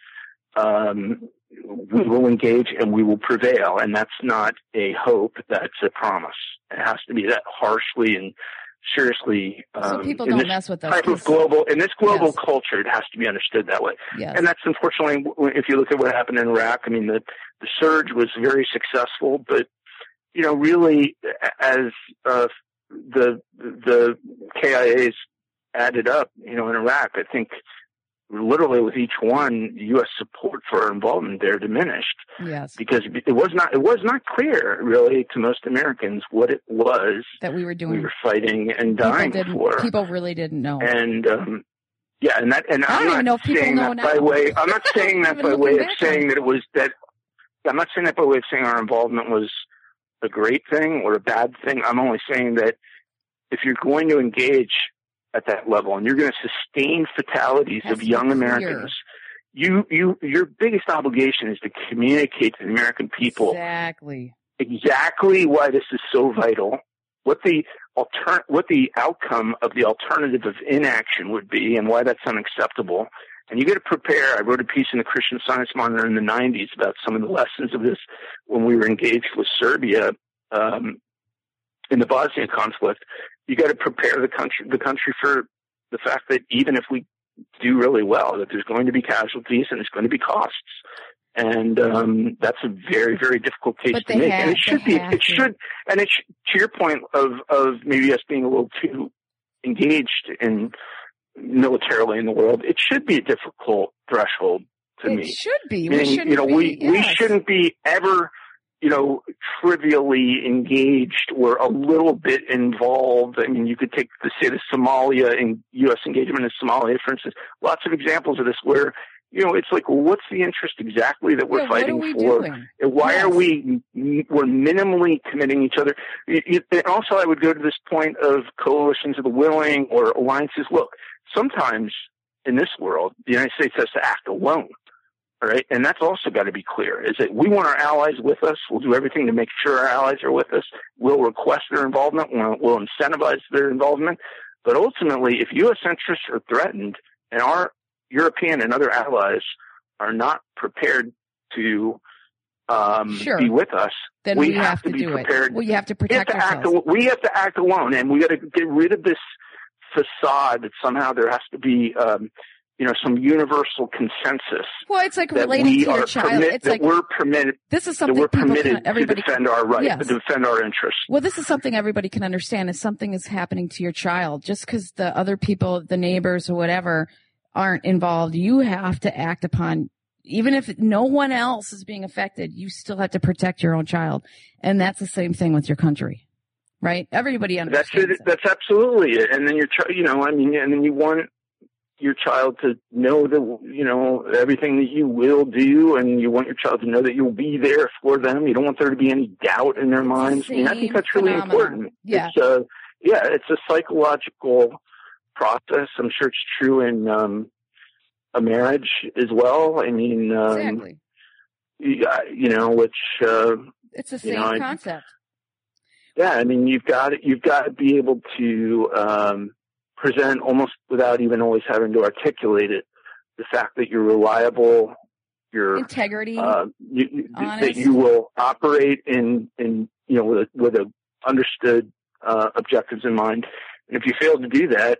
we will engage and we will prevail. And that's not a hope, that's a promise. It has to be that harshly and seriously. So people don't mess with us. In this global culture, it has to be understood that way. Yes. And that's unfortunately, if you look at what happened in Iraq, I mean, the surge was very successful, but, really, as the KIAs added up, in Iraq, I think literally with each one, U.S. support for our involvement there diminished. Yes. Because it was not clear really to most Americans what it was that we were doing. We were fighting and dying for. People really didn't know. And I'm not saying that by way of saying that it was that. I'm not saying that by way of saying our involvement was a great thing or a bad thing. I'm only saying that if you're going to engage at that level and you're going to sustain fatalities of young Americans, your biggest obligation is to communicate to the American people exactly why this is so vital, what the outcome of the alternative of inaction would be, and why that's unacceptable. And you got to prepare. I wrote a piece in the Christian Science Monitor in the 90s about some of the lessons of this when we were engaged with Serbia in the Bosnia conflict. You got to prepare the country for the fact that even if we do really well, that there's going to be casualties and there's going to be costs. And that's a very, very difficult case to make. And to your point of maybe us being a little too engaged in militarily in the world, it should be a difficult threshold to meet. It should be. We shouldn't be ever, trivially engaged or a little bit involved. I mean, you could take the Somalia and U.S. engagement in Somalia, for instance. Lots of examples of this where, it's like, well, what's the interest exactly that we're fighting for? Doing? Why are we're minimally committing each other? And also, I would go to this point of coalitions of the willing or alliances. Look, sometimes in this world, the United States has to act alone. All right. And that's also got to be clear, is that we want our allies with us. We'll do everything to make sure our allies are with us. We'll request their involvement. We'll incentivize their involvement. But ultimately, if U.S. interests are threatened and our European and other allies are not prepared to be with us, then we have to be prepared. Well, you have to protect ourselves. We have to act alone, and we got to get rid of this facade that somehow there has to be some universal consensus. Well, it's like relating to your child. It's like we're permitted. This is something we're permitted to defend our rights, to defend our interests. Well, this is something everybody can understand. If something is happening to your child, just because the other people, the neighbors or whatever, aren't involved, you have to act upon. Even if no one else is being affected, you still have to protect your own child, and that's the same thing with your country, right? Everybody understands. That's absolutely it. And then and then you want your child to know that, everything that you will do, and you want your child to know that you'll be there for them. You don't want there to be any doubt in their minds. I think that's really important. Yeah. It's a psychological process. I'm sure it's true in a marriage as well. I mean, exactly. Which it's the same concept. Yeah, I mean, you've got to be able to present almost without even always having to articulate it, the fact that you're reliable, your integrity, that you will operate in with a understood objectives in mind. And if you fail to do that,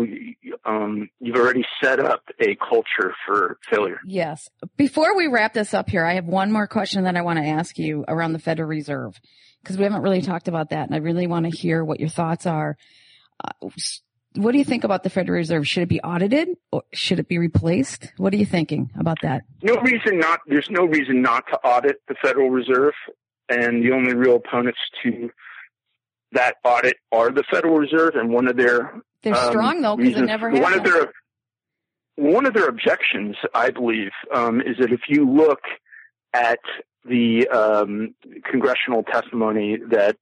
you've already set up a culture for failure. Yes. Before we wrap this up here, I have one more question that I want to ask you around the Federal Reserve, because we haven't really talked about that, and I really want to hear what your thoughts are. What do you think about the Federal Reserve? Should it be audited or should it be replaced? What are you thinking about that? There's no reason not to audit the Federal Reserve, and the only real opponents to that audit are the Federal Reserve, and one of their strong though, because it never happened. One of their objections, I believe, is that if you look at the congressional testimony that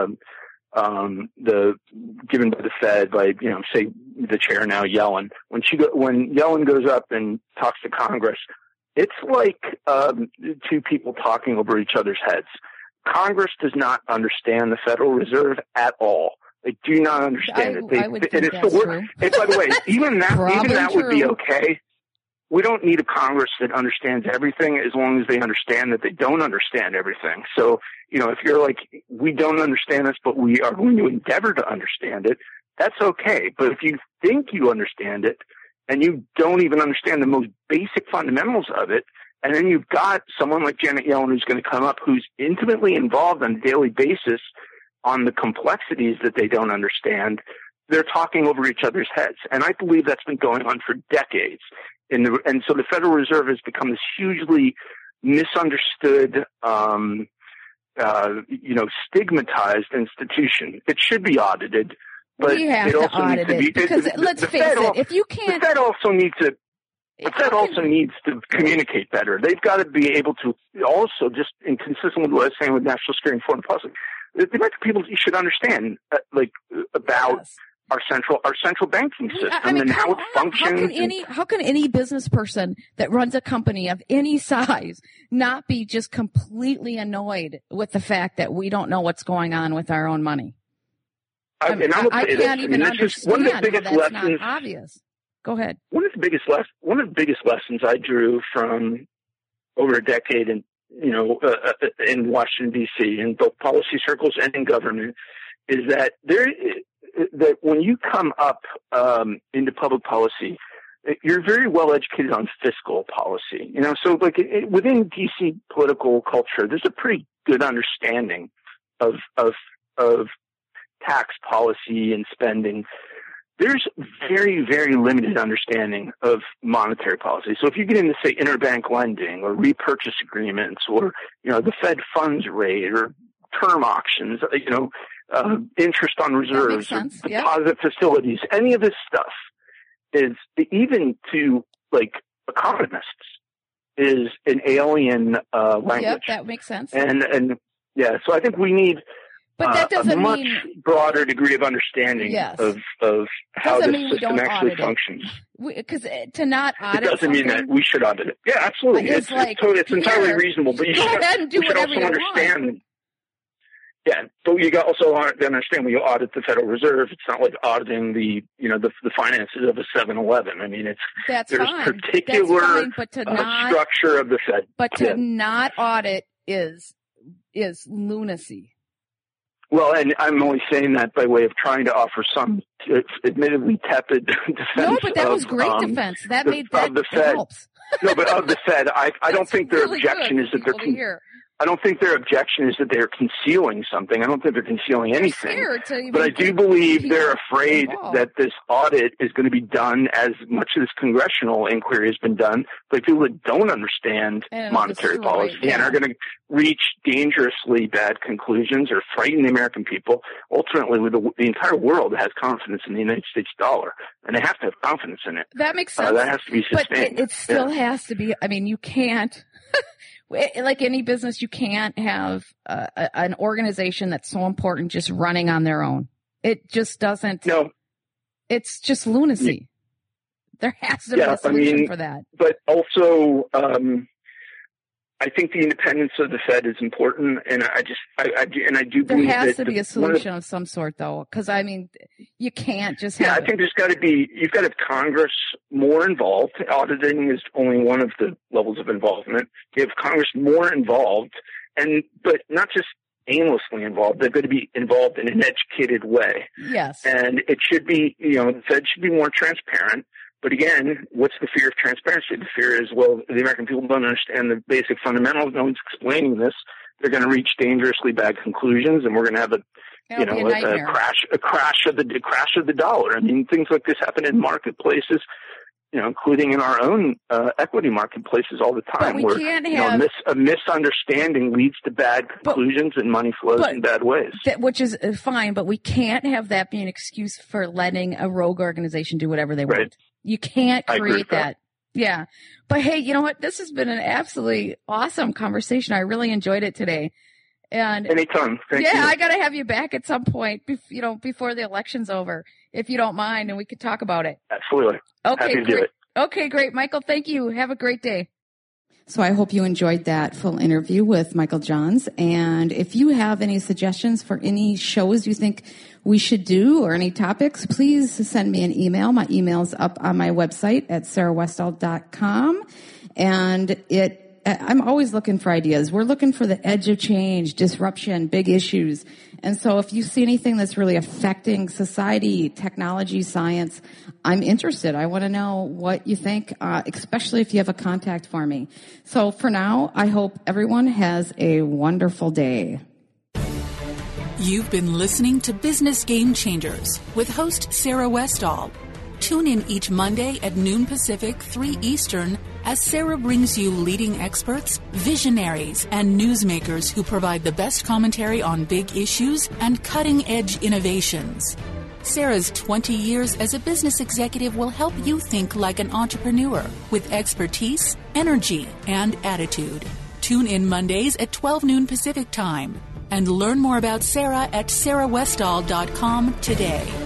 given by the Fed by say the chair now, Yellen, when Yellen goes up and talks to Congress, it's like two people talking over each other's heads. Congress does not understand the Federal Reserve at all. They do not understand it. I would think that's true. And by the way, even that would be okay. We don't need a Congress that understands everything, as long as they understand that they don't understand everything. So, if you're like, we don't understand this, but we are going to endeavor to understand it, that's okay. But if you think you understand it and you don't even understand the most basic fundamentals of it, and then you've got someone like Janet Yellen who's going to come up, who's intimately involved on a daily basis on the complexities that they don't understand, they're talking over each other's heads. And I believe that's been going on for decades. And so the Federal Reserve has become this hugely misunderstood, stigmatized institution. It should be audited, but we have it also to audit needs to be. Because let's face it, if you can't, the Fed also needs to. The Fed also needs to communicate better. They've got to be able to also, just inconsistent with what I was saying with national security and foreign policy, the American people should understand, about our central banking system and how it functions. How can any business person that runs a company of any size not be just completely annoyed with the fact that we don't know what's going on with our own money? I can't even understand how that's not obvious. Go ahead. One of the biggest lessons I drew from over a decade in Washington D.C. in both policy circles and in government is that that when you come up into public policy, you're very well educated on fiscal policy. So like within DC political culture, there's a pretty good understanding of tax policy and spending. There's very, very limited understanding of monetary policy. So if you get into, say, interbank lending or repurchase agreements or, the Fed funds rate or term auctions, interest on reserves, or deposit facilities, any of this stuff is, even to like economists, is an alien language. Yep, that makes sense. And so I think we need a much broader degree of understanding of how this system actually functions. Because to not audit it doesn't mean that we should audit it. Yeah, absolutely. It's entirely reasonable, but you should also understand. Yeah, but you also understand when you audit the Federal Reserve, it's not like auditing the finances of a 7-Eleven. I mean, there's particular structure of the Fed. But to not audit is lunacy. Well, and I'm only saying that by way of trying to offer some admittedly tepid defense. No, but that was great defense. That helps. No, but of the Fed, I don't think their objection is that they're. I don't think their objection is that they're concealing something. I don't think they're concealing anything. But I do believe they're afraid that this audit is going to be done, as much of this congressional inquiry has been done, by people that don't understand monetary policy and are going to reach dangerously bad conclusions or frighten the American people. Ultimately, the entire world has confidence in the United States dollar, and they have to have confidence in it. That makes sense. That has to be sustained. But it still has to be. I mean, you can't. Like any business, you can't have an organization that's so important just running on their own. It just doesn't. No. It's just lunacy. There has to be a solution for that. But also, I think the independence of the Fed is important, and I do believe there has to be a solution of some sort, though, because I mean, you can't just have. Yeah, I think you've got to have Congress more involved. Auditing is only one of the levels of involvement. You have Congress more involved, but not just aimlessly involved. They're going to be involved in an educated way. Yes, and it should be, the Fed should be more transparent. But again, what's the fear of transparency? The fear is, well, the American people don't understand the basic fundamentals. No one's explaining this. They're going to reach dangerously bad conclusions, and we're going to have a crash of the dollar. I mean, things like this happen in marketplaces, including in our own equity marketplaces all the time, where a misunderstanding leads to bad conclusions and money flows in bad ways. Which is fine, but we can't have that be an excuse for letting a rogue organization do whatever they want. You can't create that. Yeah. But hey, you know what? This has been an absolutely awesome conversation. I really enjoyed it today. And anytime. Thank you. Yeah, I got to have you back at some point, before the election's over, if you don't mind, and we could talk about it. Absolutely. Okay, happy to do it. Okay, great. Michael, thank you. Have a great day. So I hope you enjoyed that full interview with Michael Johns. And if you have any suggestions for any shows you think we should do or any topics, please send me an email. My email's up on my website at sarahwestall.com. And I'm always looking for ideas. We're looking for the edge of change, disruption, big issues. And so if you see anything that's really affecting society, technology, science, I'm interested. I want to know what you think, especially if you have a contact for me. So for now, I hope everyone has a wonderful day. You've been listening to Business Game Changers with host Sarah Westall. Tune in each Monday at noon Pacific, 3 Eastern, as Sarah brings you leading experts, visionaries, and newsmakers who provide the best commentary on big issues and cutting-edge innovations. Sarah's 20 years as a business executive will help you think like an entrepreneur with expertise, energy, and attitude. Tune in Mondays at 12 noon Pacific Time and learn more about Sarah at sarahwestall.com today.